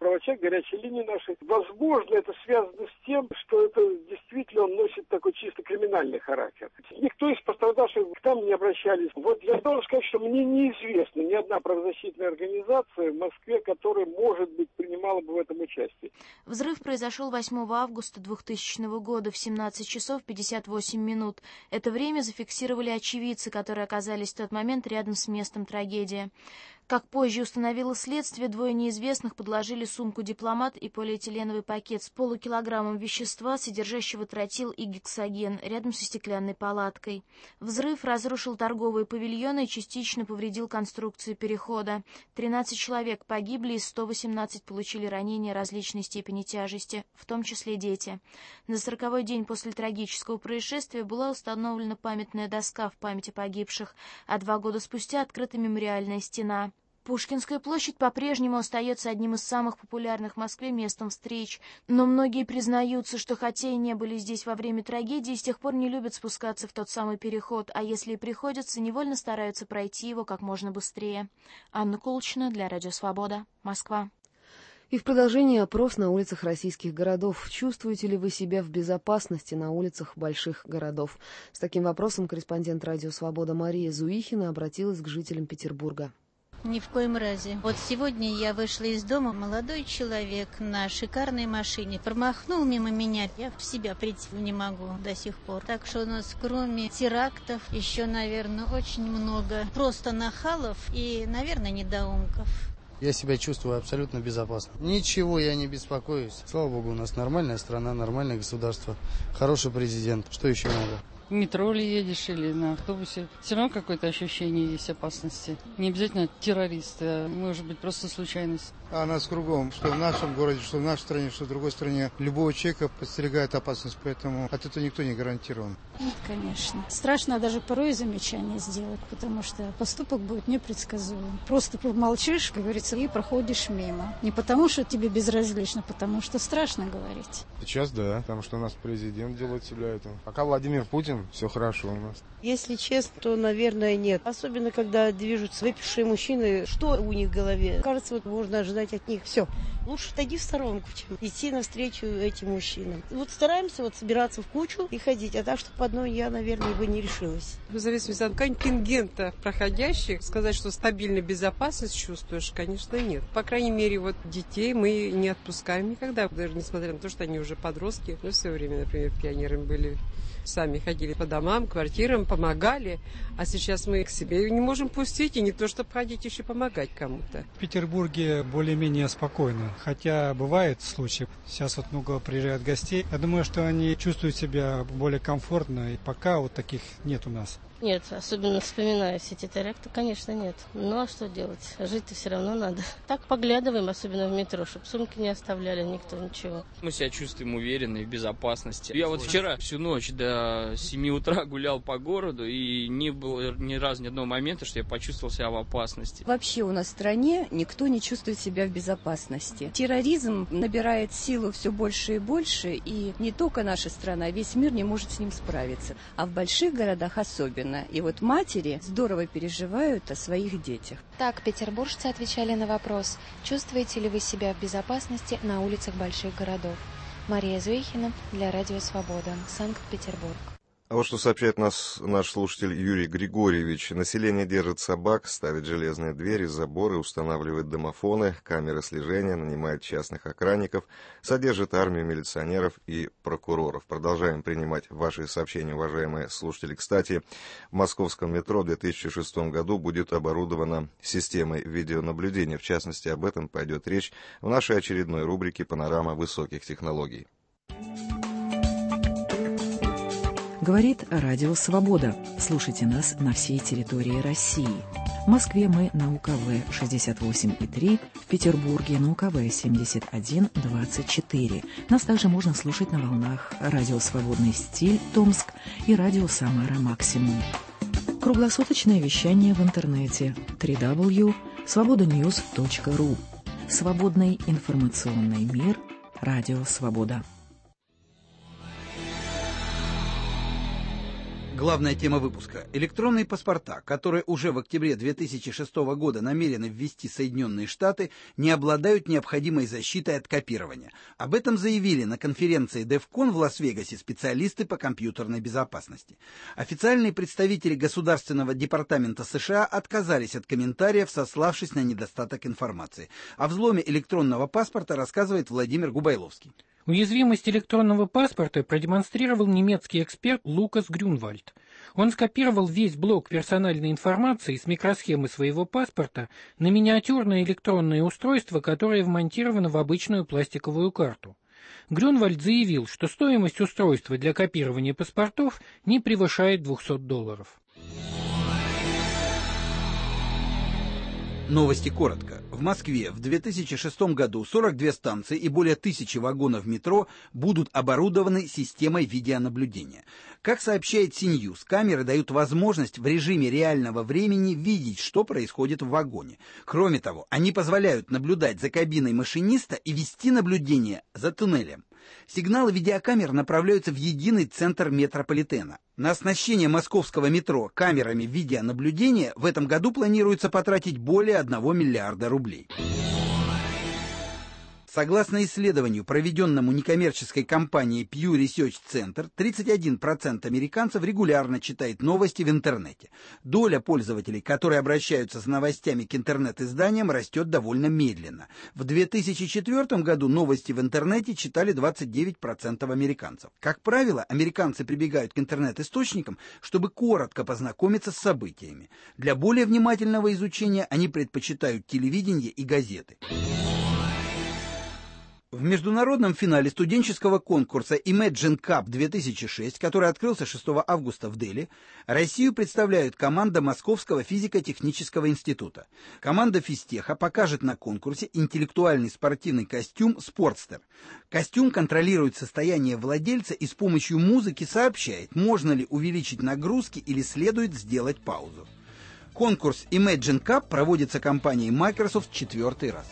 права человека, горячей линии нашей. Возможно, это связано с тем, что это действительно он носит такой чисто криминальный характер. Никто из пострадавших к нам не обращались. Вот я должен сказать, что мне неизвестна ни одна правозащитная организация в Москве, которая, может быть, принимала бы в этом участие. Взрыв произошел 8 августа 2000 года в 17 часов 58 минут. Это время зафиксировали очевидцы, которые оказались в тот момент рядом с местом трагедии. Как позже установило следствие, двое неизвестных подложили сумку-дипломат и полиэтиленовый пакет с полукилограммом вещества, содержащего тротил и гексоген, рядом со стеклянной палаткой. Взрыв разрушил торговые павильоны и частично повредил конструкцию перехода. 13 человек погибли, и 118 получили ранения различной степени тяжести, в том числе дети. На 40-й день после трагического происшествия была установлена памятная доска в память о погибших, а 2 года спустя открыта мемориальная стена. Пушкинская площадь по-прежнему остается одним из самых популярных в Москве местом встреч, но многие признаются, что хотя и не были здесь во время трагедии, с тех пор не любят спускаться в тот самый переход, а если и приходится, невольно стараются пройти его как можно быстрее. Анна Кулчина для Радио Свобода, Москва. И в продолжении опрос на улицах российских городов. Чувствуете ли вы себя в безопасности на улицах больших городов? С таким вопросом корреспондент Радио Свобода Мария Зуихина обратилась к жителям Петербурга. Ни в коем разе. Вот сегодня я вышла из дома, молодой человек на шикарной машине промахнул мимо меня. Я в себя прийти не могу до сих пор. Так что у нас кроме терактов еще, наверное, очень много просто нахалов и, наверное, недоумков. Я себя чувствую абсолютно безопасно. Ничего я не беспокоюсь. Слава богу, у нас нормальная страна, нормальное государство, хороший президент. Что еще надо? В метро ли едешь или на автобусе, все равно какое-то ощущение есть опасности. Не обязательно террористы, а может быть просто случайность. А нас кругом, что в нашем городе, что в нашей стране, что в другой стране, любого человека подстерегает опасность, поэтому от этого никто не гарантирован. Нет, конечно. Страшно даже порой замечание сделать, потому что поступок будет непредсказуем. Просто помолчишь, как говорится, и проходишь мимо. Не потому, что тебе безразлично, потому что страшно говорить. Сейчас да, потому что у нас президент делает себя это. Пока Владимир Путин, все хорошо у нас. Если честно, то, наверное, нет. Особенно, когда движутся выпившие мужчины, что у них в голове. Кажется, вот можно ожидать от них все. Лучше отойди в сторонку, чем идти навстречу этим мужчинам. Вот стараемся вот собираться в кучу и ходить, а так, чтобы одной я, наверное, бы не решилась. В зависимости от контингента проходящих, сказать, что стабильная безопасность чувствуешь, конечно, нет. По крайней мере, вот детей мы не отпускаем никогда, даже несмотря на то, что они уже подростки. Ну, в свое время, например, пионерами были. Сами ходили по домам, квартирам, помогали, а сейчас мы к себе не можем пустить, и не то, чтобы ходить, еще помогать кому-то. В Петербурге более-менее спокойно, хотя бывают случаи. Сейчас вот много приезжают гостей. Я думаю, что они чувствуют себя более комфортно, и пока вот таких нет у нас. Нет, особенно вспоминая все эти теракты, конечно, нет. Ну, а что делать? Жить-то все равно надо. Так поглядываем, особенно в метро, чтобы сумки не оставляли никто, ничего. Мы себя чувствуем уверенно и в безопасности. Я вот вчера всю ночь до 7 утра гулял по городу, и не было ни разу ни одного момента, что я почувствовал себя в опасности. Вообще у нас в стране никто не чувствует себя в безопасности. Терроризм набирает силу все больше и больше, и не только наша страна, весь мир не может с ним справиться. А в больших городах особенно. И вот матери здорово переживают о своих детях. Так петербуржцы отвечали на вопрос, чувствуете ли вы себя в безопасности на улицах больших городов. Мария Зуихина для Радио Свобода, Санкт-Петербург. А вот что сообщает наш слушатель Юрий Григорьевич. Население держит собак, ставит железные двери, заборы, устанавливает домофоны, камеры слежения, нанимает частных охранников, содержит армию милиционеров и прокуроров. Продолжаем принимать ваши сообщения, уважаемые слушатели. Кстати, в московском метро в 2006 году будет оборудована системой видеонаблюдения. В частности, об этом пойдет речь в нашей очередной рубрике «Панорама высоких технологий». Говорит Радио Свобода. Слушайте нас на всей территории России. В Москве мы на УКВ 68,3, в Петербурге на УКВ 71,24. Нас также можно слушать на волнах Радио Свободный стиль Томск и Радио Самара Максимум. Круглосуточное вещание в интернете www.svobodanews.ru. Свободный информационный мир. Радио Свобода. Главная тема выпуска – электронные паспорта, которые уже в октябре 2006 года намерены ввести Соединенные Штаты, не обладают необходимой защитой от копирования. Об этом заявили на конференции DEFCON в Лас-Вегасе специалисты по компьютерной безопасности. Официальные представители Государственного департамента США отказались от комментариев, сославшись на недостаток информации. О взломе электронного паспорта рассказывает Владимир Губайловский. Уязвимость электронного паспорта продемонстрировал немецкий эксперт Лукас Грюнвальд. Он скопировал весь блок персональной информации с микросхемы своего паспорта на миниатюрное электронное устройство, которое вмонтировано в обычную пластиковую карту. Грюнвальд заявил, что стоимость устройства для копирования паспортов не превышает $200. Новости коротко. В Москве в 2006 году 42 станции и более 1000 вагонов метро будут оборудованы системой видеонаблюдения. Как сообщает CNews, камеры дают возможность в режиме реального времени видеть, что происходит в вагоне. Кроме того, они позволяют наблюдать за кабиной машиниста и вести наблюдение за туннелем. Сигналы видеокамер направляются в единый центр метрополитена. На оснащение московского метро камерами видеонаблюдения в этом году планируется потратить более 1 миллиарда рублей. Согласно исследованию, проведенному некоммерческой компанией Pew Research Center, 31% американцев регулярно читает новости в интернете. Доля пользователей, которые обращаются с новостями к интернет-изданиям, растет довольно медленно. В 2004 году новости в интернете читали 29% американцев. Как правило, американцы прибегают к интернет-источникам, чтобы коротко познакомиться с событиями. Для более внимательного изучения они предпочитают телевидение и газеты. В международном финале студенческого конкурса Imagine Cup 2006, который открылся 6 августа в Дели, Россию представляют команда Московского физико-технического института. Команда физтеха покажет на конкурсе интеллектуальный спортивный костюм «Спортстер». Костюм контролирует состояние владельца и с помощью музыки сообщает, можно ли увеличить нагрузки или следует сделать паузу. Конкурс Imagine Cup проводится компанией Microsoft 4-й раз.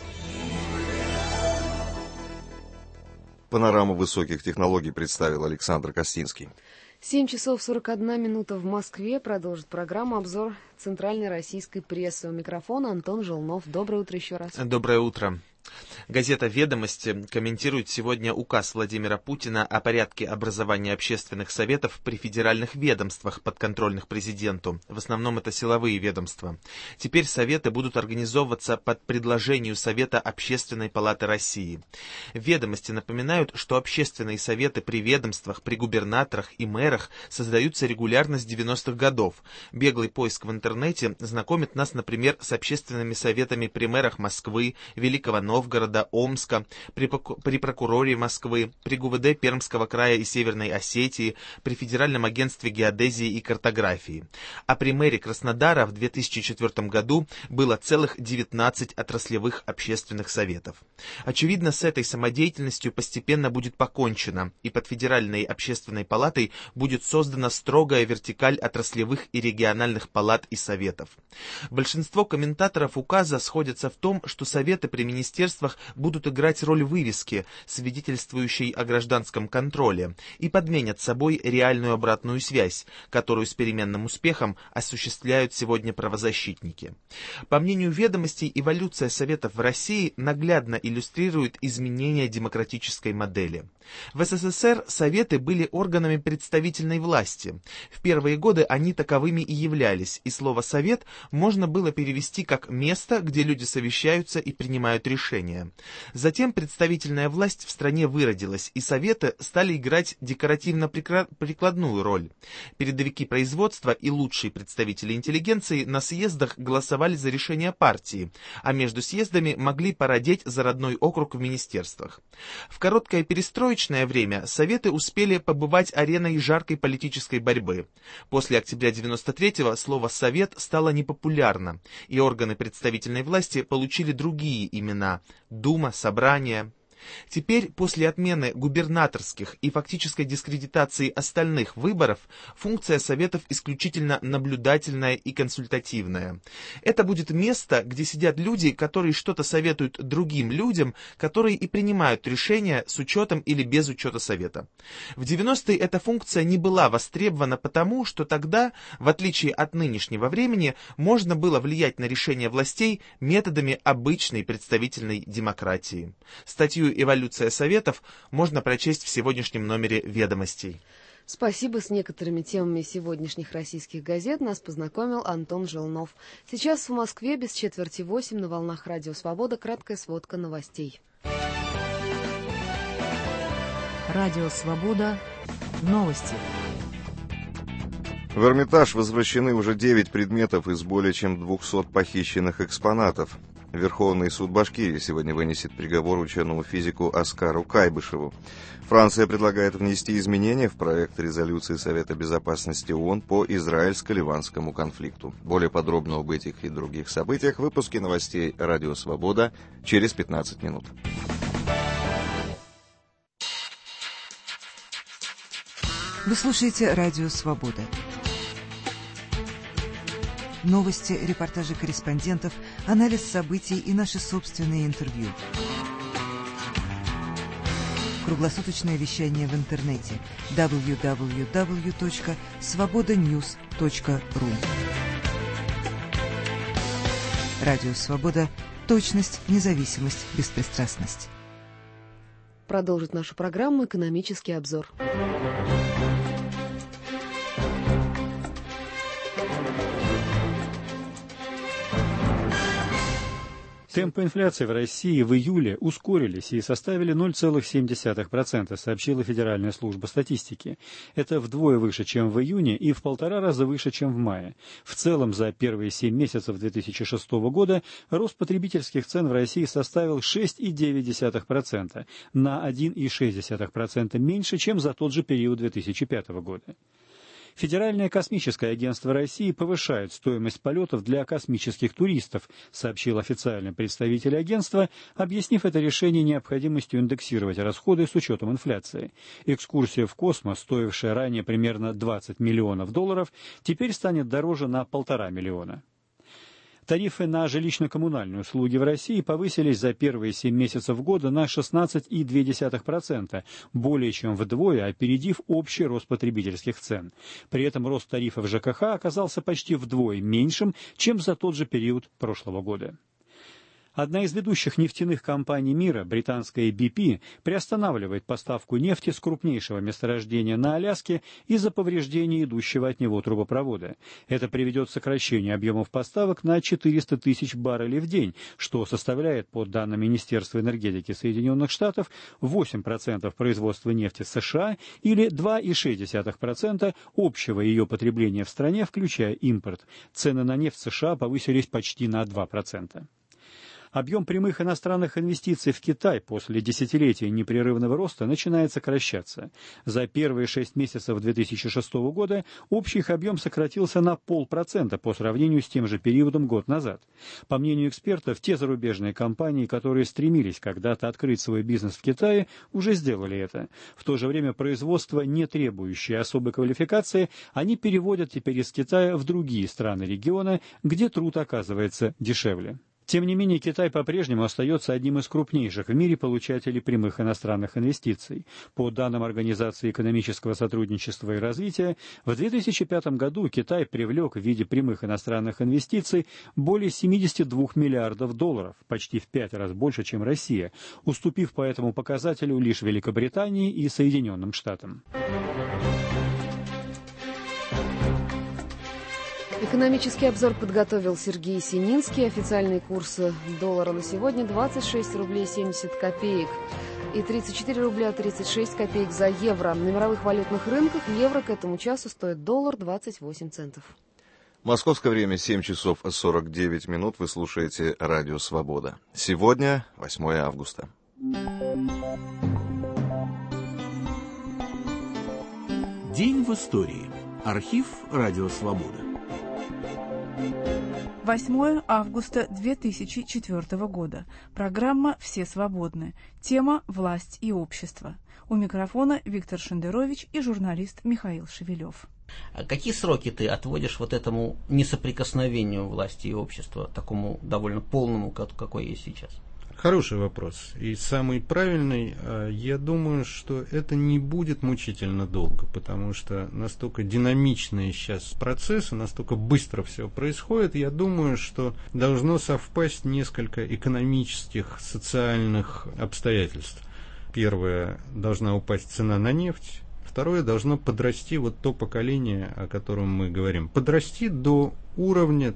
Панораму высоких технологий представил Александр Костинский. 7 часов 41 минута в Москве. Продолжит программу обзор центральной российской прессы. У микрофона Антон Желнов. Доброе утро еще раз. Доброе утро. Газета «Ведомости» комментирует сегодня указ Владимира Путина о порядке образования общественных советов при федеральных ведомствах, подконтрольных президенту. В основном это силовые ведомства. Теперь советы будут организовываться под предложению Совета Общественной палаты России. «Ведомости» напоминают, что общественные советы при ведомствах, при губернаторах и мэрах создаются регулярно с 90-х годов. Беглый поиск в интернете знакомит нас, например, с общественными советами при мэрах Москвы, Великого Новгорода, Омска, при прокуроре Москвы, при ГУВД Пермского края и Северной Осетии, при Федеральном агентстве геодезии и картографии. А при мэре Краснодара в 2004 году было целых 19 отраслевых общественных советов. Очевидно, с этой самодеятельностью постепенно будет покончено, и под Федеральной общественной палатой будет создана строгая вертикаль отраслевых и региональных палат и советов. Большинство комментаторов указа сходятся в том, что советы при министерствах будут играть роль вывески, свидетельствующей о гражданском контроле, и подменят собой реальную обратную связь, которую с переменным успехом осуществляют сегодня правозащитники. По мнению «Ведомостей», эволюция советов в России наглядно иллюстрирует изменения демократической модели. В СССР советы были органами представительной власти. В первые годы они таковыми и являлись, и слово «совет» можно было перевести как «место, где люди совещаются и принимают решения». Затем представительная власть в стране выродилась, и советы стали играть декоративно-прикладную роль. Передовики производства и лучшие представители интеллигенции на съездах голосовали за решения партии, а между съездами могли породеть за родной округ в министерствах. В короткое перестроечное время советы успели побывать ареной жаркой политической борьбы. После октября 93-го слово «совет» стало непопулярно, и органы представительной власти получили другие имена – Дума, Собрание. Теперь, после отмены губернаторских и фактической дискредитации остальных выборов, функция советов исключительно наблюдательная и консультативная. Это будет место, где сидят люди, которые что-то советуют другим людям, которые и принимают решения с учетом или без учета совета. В 90-е эта функция не была востребована потому, что тогда, в отличие от нынешнего времени, можно было влиять на решения властей методами обычной представительной демократии. Статью «Эволюция советов» можно прочесть в сегодняшнем номере «Ведомостей». Спасибо. С некоторыми темами сегодняшних российских газет нас познакомил Антон Желнов. Сейчас в Москве без 7:45 на волнах Радио Свобода краткая сводка новостей. Радио Свобода. Новости. В Эрмитаж возвращены уже 9 предметов из более чем 200 похищенных экспонатов. Верховный суд Башкирии сегодня вынесет приговор ученому физику Оскару Кайбышеву. Франция предлагает внести изменения в проект резолюции Совета Безопасности ООН по израильско-ливанскому конфликту. Более подробно об этих и других событиях в выпуске новостей «Радио Свобода» через 15 минут. Вы слушаете «Радио Свобода». Новости, репортажи корреспондентов, анализ событий и наши собственные интервью. Круглосуточное вещание в интернете www.svobodanews.ru. Радио Свобода. Точность, независимость, беспристрастность. Продолжит нашу программу «Экономический обзор». Темпы инфляции в России в июле ускорились и составили 0,7%, сообщила Федеральная служба статистики. Это вдвое выше, чем в июне, и в 1,5 раза выше, чем в мае. В целом, за первые 7 месяцев 2006 года рост потребительских цен в России составил 6,9%, на 1,6% меньше, чем за тот же период 2005 года. Федеральное космическое агентство России повышает стоимость полетов для космических туристов, сообщил официальный представитель агентства, объяснив это решение необходимостью индексировать расходы с учетом инфляции. Экскурсия в космос, стоившая ранее примерно $20 миллионов, теперь станет дороже на $1,5 миллиона. Тарифы на жилищно-коммунальные услуги в России повысились за первые 7 месяцев года на 16,2%, более чем вдвое опередив общий рост потребительских цен. При этом рост тарифов ЖКХ оказался почти вдвое меньшим, чем за тот же период прошлого года. Одна из ведущих нефтяных компаний мира, британская BP, приостанавливает поставку нефти с крупнейшего месторождения на Аляске из-за повреждения идущего от него трубопровода. Это приведет к сокращению объемов поставок на 400 тысяч баррелей в день, что составляет, по данным Министерства энергетики Соединенных Штатов, 8% производства нефти США или 2,6% общего ее потребления в стране, включая импорт. Цены на нефть США повысились почти на 2%. Объем прямых иностранных инвестиций в Китай после десятилетия непрерывного роста начинает сокращаться. За первые 6 месяцев 2006 года общий их объем сократился на 0,5% по сравнению с тем же периодом год назад. По мнению экспертов, те зарубежные компании, которые стремились когда-то открыть свой бизнес в Китае, уже сделали это. В то же время производство, не требующее особой квалификации, они переводят теперь из Китая в другие страны региона, где труд оказывается дешевле. Тем не менее, Китай по-прежнему остается одним из крупнейших в мире получателей прямых иностранных инвестиций. По данным Организации экономического сотрудничества и развития, в 2005 году Китай привлек в виде прямых иностранных инвестиций более $72 миллиардов, почти в 5 раз больше, чем Россия, уступив по этому показателю лишь Великобритании и Соединенным Штатам. Экономический обзор подготовил Сергей Сининский. Официальный курс доллара на сегодня 26 рублей 70 копеек и 34 рубля 36 копеек за евро. На мировых валютных рынках евро к этому часу стоит доллар 28 центов. Московское время 7 часов 49 минут. Вы слушаете «Радио Свобода». Сегодня 8 августа. День в истории. Архив «Радио Свобода». 8 августа 2004 года. Программа «Все свободны». Тема «Власть и общество». У микрофона Виктор Шендерович и журналист Михаил Шевелев. А какие сроки ты отводишь вот этому несоприкосновению власти и общества, такому довольно полному, какой есть сейчас? Хороший вопрос. И самый правильный, я думаю, что это не будет мучительно долго, потому что настолько динамичные сейчас процессы, настолько быстро все происходит, я думаю, что должно совпасть несколько экономических, социальных обстоятельств. Первое, должна упасть цена на нефть. Второе, должно подрасти вот то поколение, о котором мы говорим. Подрасти до уровня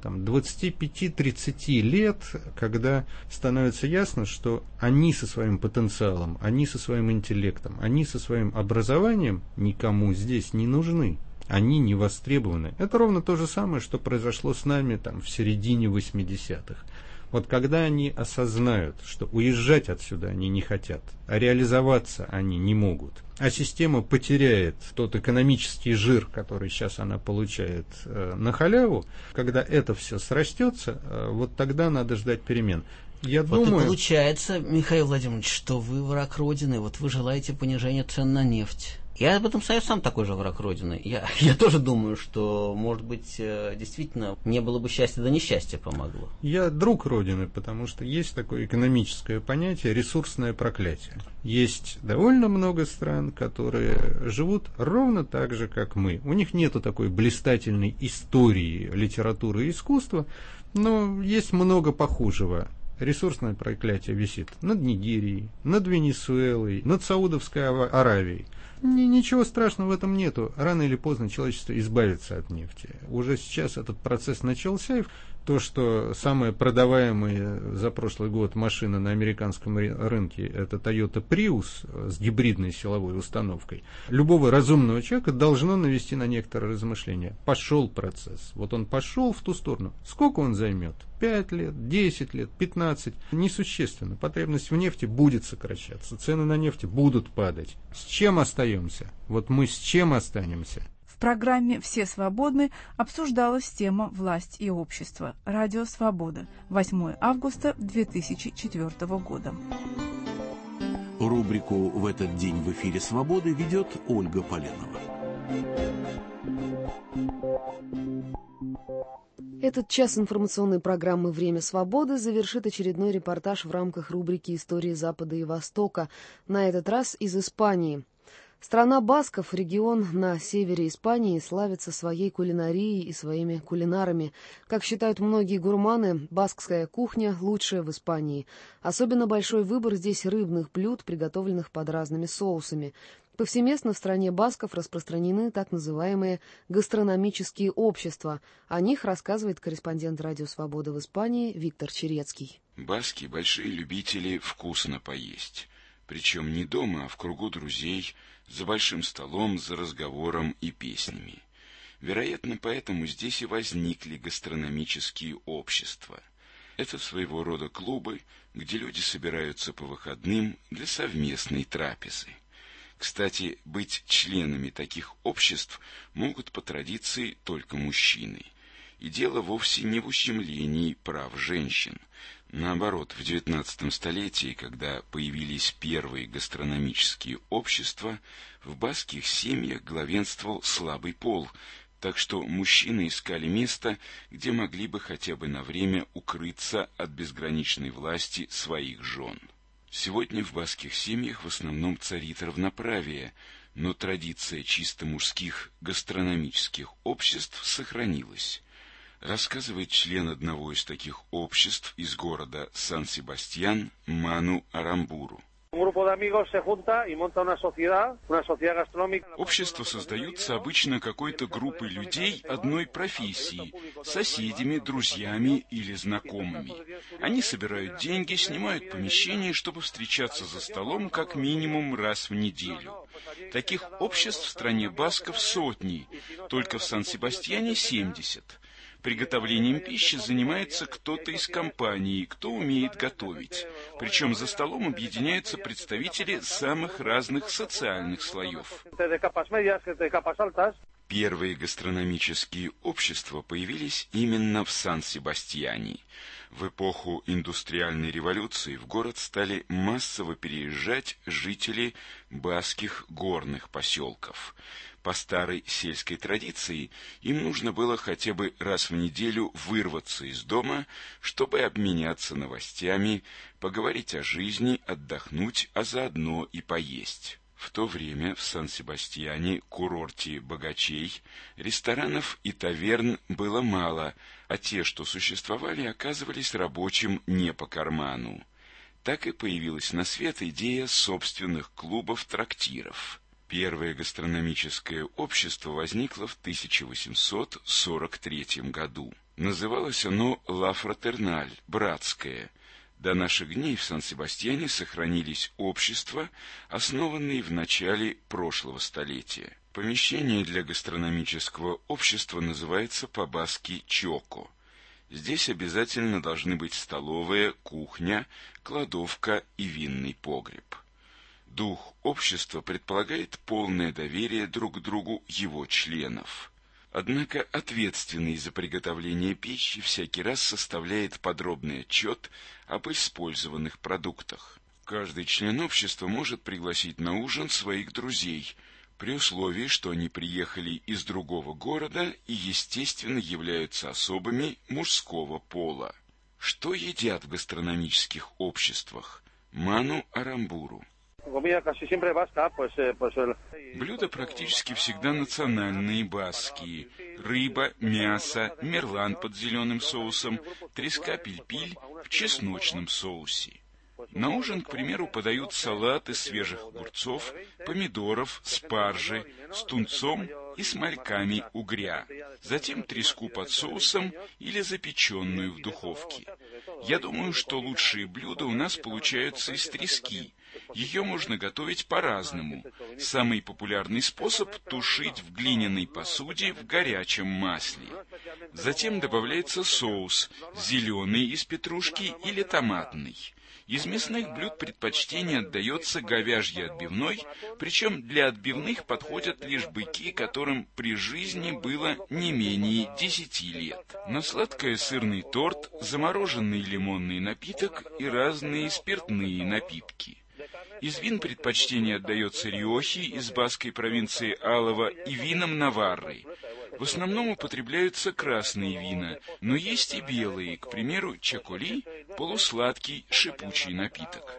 25-30 лет, когда становится ясно, что они со своим потенциалом, они со своим интеллектом, они со своим образованием никому здесь не нужны. Они не востребованы. Это ровно то же самое, что произошло с нами в середине 80-х. Вот когда они осознают, что уезжать отсюда они не хотят, а реализоваться они не могут, а система потеряет тот экономический жир, который сейчас она получает на халяву, когда это все срастется, вот тогда надо ждать перемен. Я думаю... И получается, Михаил Владимирович, что вы враг Родины, вот вы желаете понижения цен на нефть. Я об этом сам такой же враг Родины. Я тоже думаю, что, может быть, действительно, не было бы счастья, да несчастье помогло. Я друг Родины, потому что есть такое экономическое понятие ресурсное проклятие. Есть довольно много стран, которые живут ровно так же, как мы. У них нету такой блистательной истории литературы и искусства, но есть много похожего. Ресурсное проклятие висит над Нигерией, над Венесуэлой, над Саудовской Аравией. Ничего страшного в этом нету. Рано или поздно человечество избавится от нефти. Уже сейчас этот процесс начался. То, что самая продаваемая за прошлый год машина на американском рынке это Toyota Prius с гибридной силовой установкой, любого разумного человека должно навести на некоторые размышления. Пошел процесс. Вот он пошел в ту сторону. Сколько он займет? 5 лет, 10 лет, 15? Несущественно. Потребность в нефти будет сокращаться. Цены на нефть будут падать. С чем остаемся? Вот мы с чем останемся? В программе «Все свободны» обсуждалась тема «Власть и общество». Радио «Свобода». 8 августа 2004 года. Рубрику «В этот день в эфире Свободы» ведет Ольга Поленова. Этот час информационной программы «Время свободы» завершит очередной репортаж в рамках рубрики «Истории Запада и Востока», на этот раз из Испании. Страна басков, регион на севере Испании, славится своей кулинарией и своими кулинарами. Как считают многие гурманы, баскская кухня лучшая в Испании. Особенно большой выбор здесь рыбных блюд, приготовленных под разными соусами. Повсеместно в стране басков распространены так называемые гастрономические общества. О них рассказывает корреспондент «Радио Свобода» в Испании Виктор Черецкий. Баски – большие любители вкусно поесть. Причем не дома, а в кругу друзей, за большим столом, за разговором и песнями. Вероятно, поэтому здесь и возникли гастрономические общества. Это своего рода клубы, где люди собираются по выходным для совместной трапезы. Кстати, быть членами таких обществ могут по традиции только мужчины. И дело вовсе не в ущемлении прав женщин. Наоборот, в XIX столетии, когда появились первые гастрономические общества, в баскских семьях главенствовал слабый пол, так что мужчины искали место, где могли бы хотя бы на время укрыться от безграничной власти своих жен. Сегодня в баскских семьях в основном царит равноправие, но традиция чисто мужских гастрономических обществ сохранилась. Рассказывает член одного из таких обществ из города Сан-Себастьян Ману Арамбуру. Общества создаются обычно какой-то группой людей одной профессии, соседями, друзьями или знакомыми. Они собирают деньги, снимают помещение, чтобы встречаться за столом как минимум раз в неделю. Таких обществ в стране басков сотни, только в Сан-Себастьяне 70. Приготовлением пищи занимается кто-то из компании, кто умеет готовить. Причем за столом объединяются представители самых разных социальных слоев. Первые гастрономические общества появились именно в Сан-Себастьяне. В эпоху индустриальной революции в город стали массово переезжать жители баскских горных поселков. По старой сельской традиции им нужно было хотя бы раз в неделю вырваться из дома, чтобы обменяться новостями, поговорить о жизни, отдохнуть, а заодно и поесть. В то время в Сан-Себастьяне, курорте богачей, ресторанов и таверн было мало, а те, что существовали, оказывались рабочим не по карману. Так и появилась на свет идея собственных клубов-трактиров. Первое гастрономическое общество возникло в 1843 году. Называлось оно «Ла Фратерналь» – «Братское». До наших дней в Сан-Себастьяне сохранились общества, основанные в начале прошлого столетия. Помещение для гастрономического общества называется по-баски «чоко». Здесь обязательно должны быть столовая, кухня, кладовка и винный погреб. Дух общества предполагает полное доверие друг к другу его членов. Однако ответственный за приготовление пищи всякий раз составляет подробный отчет об использованных продуктах. Каждый член общества может пригласить на ужин своих друзей, при условии, что они приехали из другого города и, естественно, являются особами мужского пола. Что едят в гастрономических обществах? Ману арамбуру. Блюда практически всегда национальные, баскские. Рыба, мясо, мерлан под зеленым соусом, треска пиль-пиль в чесночном соусе. На ужин, к примеру, подают салат из свежих огурцов, помидоров, спаржи, с тунцом и с мальками угря. Затем треску под соусом или запеченную в духовке. Я думаю, что лучшие блюда у нас получаются из трески. Ее можно готовить по-разному. Самый популярный способ – тушить в глиняной посуде в горячем масле. Затем добавляется соус – зеленый из петрушки или томатный. Из мясных блюд предпочтение отдается говяжьей отбивной, причем для отбивных подходят лишь быки, которым при жизни было не менее 10 лет. На сладкое сырный торт, замороженный лимонный напиток и разные спиртные напитки. Из вин предпочтение отдается риохи из баскской провинции Алава и винам Наварры. В основном употребляются красные вина, но есть и белые, к примеру, чаколи, полусладкий шипучий напиток.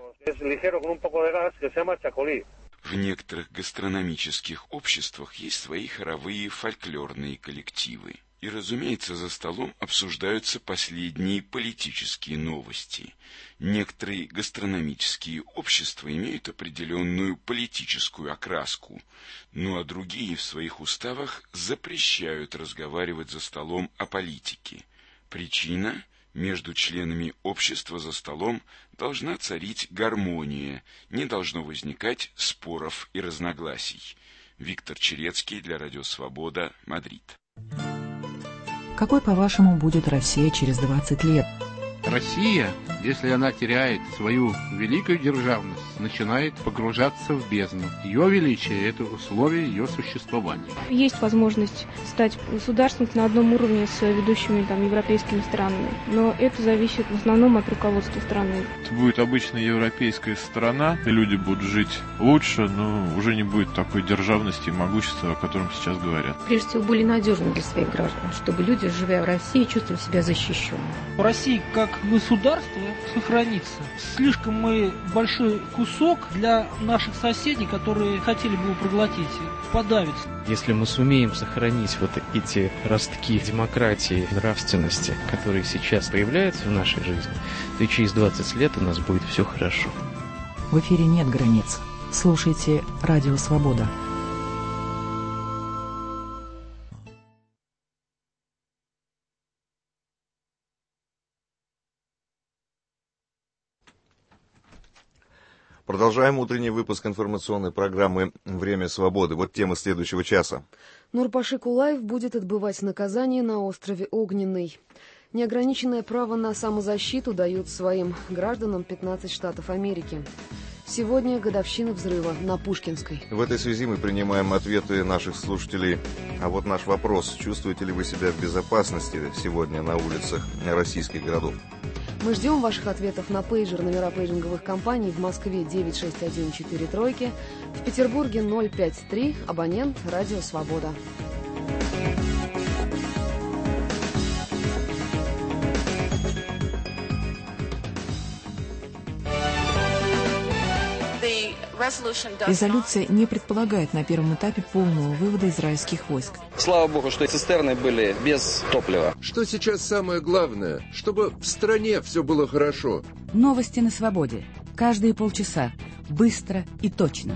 В некоторых гастрономических обществах есть свои хоровые фольклорные коллективы. И, разумеется, за столом обсуждаются последние политические новости. Некоторые гастрономические общества имеют определенную политическую окраску, ну а другие в своих уставах запрещают разговаривать за столом о политике. Причина – между членами общества за столом должна царить гармония, не должно возникать споров и разногласий. Виктор Черецкий для Радио Свобода, Мадрид. Какой, по-вашему, будет Россия через 20 лет? Россия, если она теряет свою великую державность, начинает погружаться в бездну. Ее величие – это условие ее существования. Есть возможность стать государством на одном уровне с ведущими европейскими странами, но это зависит в основном от руководства страны. Это будет обычная европейская страна, и люди будут жить лучше, но уже не будет такой державности и могущества, о котором сейчас говорят. Прежде всего, более надежны для своих граждан, чтобы люди, живя в России, чувствовали себя защищенными. Россия как государство сохранится. Слишком мы большой кусок для наших соседей, которые хотели бы его проглотить, подавиться. Если мы сумеем сохранить вот эти ростки демократии, нравственности, которые сейчас появляются в нашей жизни, то и через 20 лет у нас будет все хорошо. В эфире нет границ. Слушайте Радио Свобода. Продолжаем утренний выпуск информационной программы «Время свободы». Вот тема следующего часа. Нурпаши Кулаев будет отбывать наказание на острове Огненный. Неограниченное право на самозащиту дают своим гражданам 15 штатов Америки. Сегодня годовщина взрыва на Пушкинской. В этой связи мы принимаем ответы наших слушателей. А вот наш вопрос. Чувствуете ли вы себя в безопасности сегодня на улицах российских городов? Мы ждем ваших ответов на пейджер, номера пейджинговых компаний. В Москве 96143, в Петербурге 053, абонент «Радио Свобода». Резолюция не предполагает на первом этапе полного вывода израильских войск. Слава богу, что цистерны были без топлива. Что сейчас самое главное? Чтобы в стране все было хорошо. Новости на свободе. Каждые полчаса. Быстро и точно.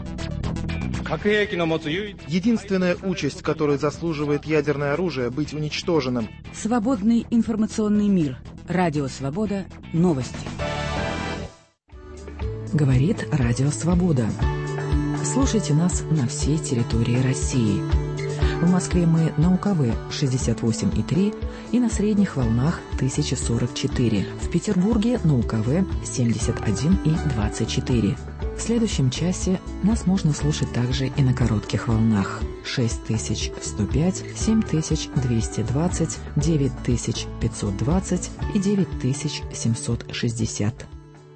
Единственная участь, которой заслуживает ядерное оружие, быть уничтоженным. Свободный информационный мир. Радио Свобода. Новости. Говорит Радио Свобода. Слушайте нас на всей территории России. В Москве мы на УКВ 68,3 и на средних волнах 1044. В Петербурге на УКВ 71,24. В следующем часе нас можно слушать также и на коротких волнах 6105, 7220, 9520 и 9760.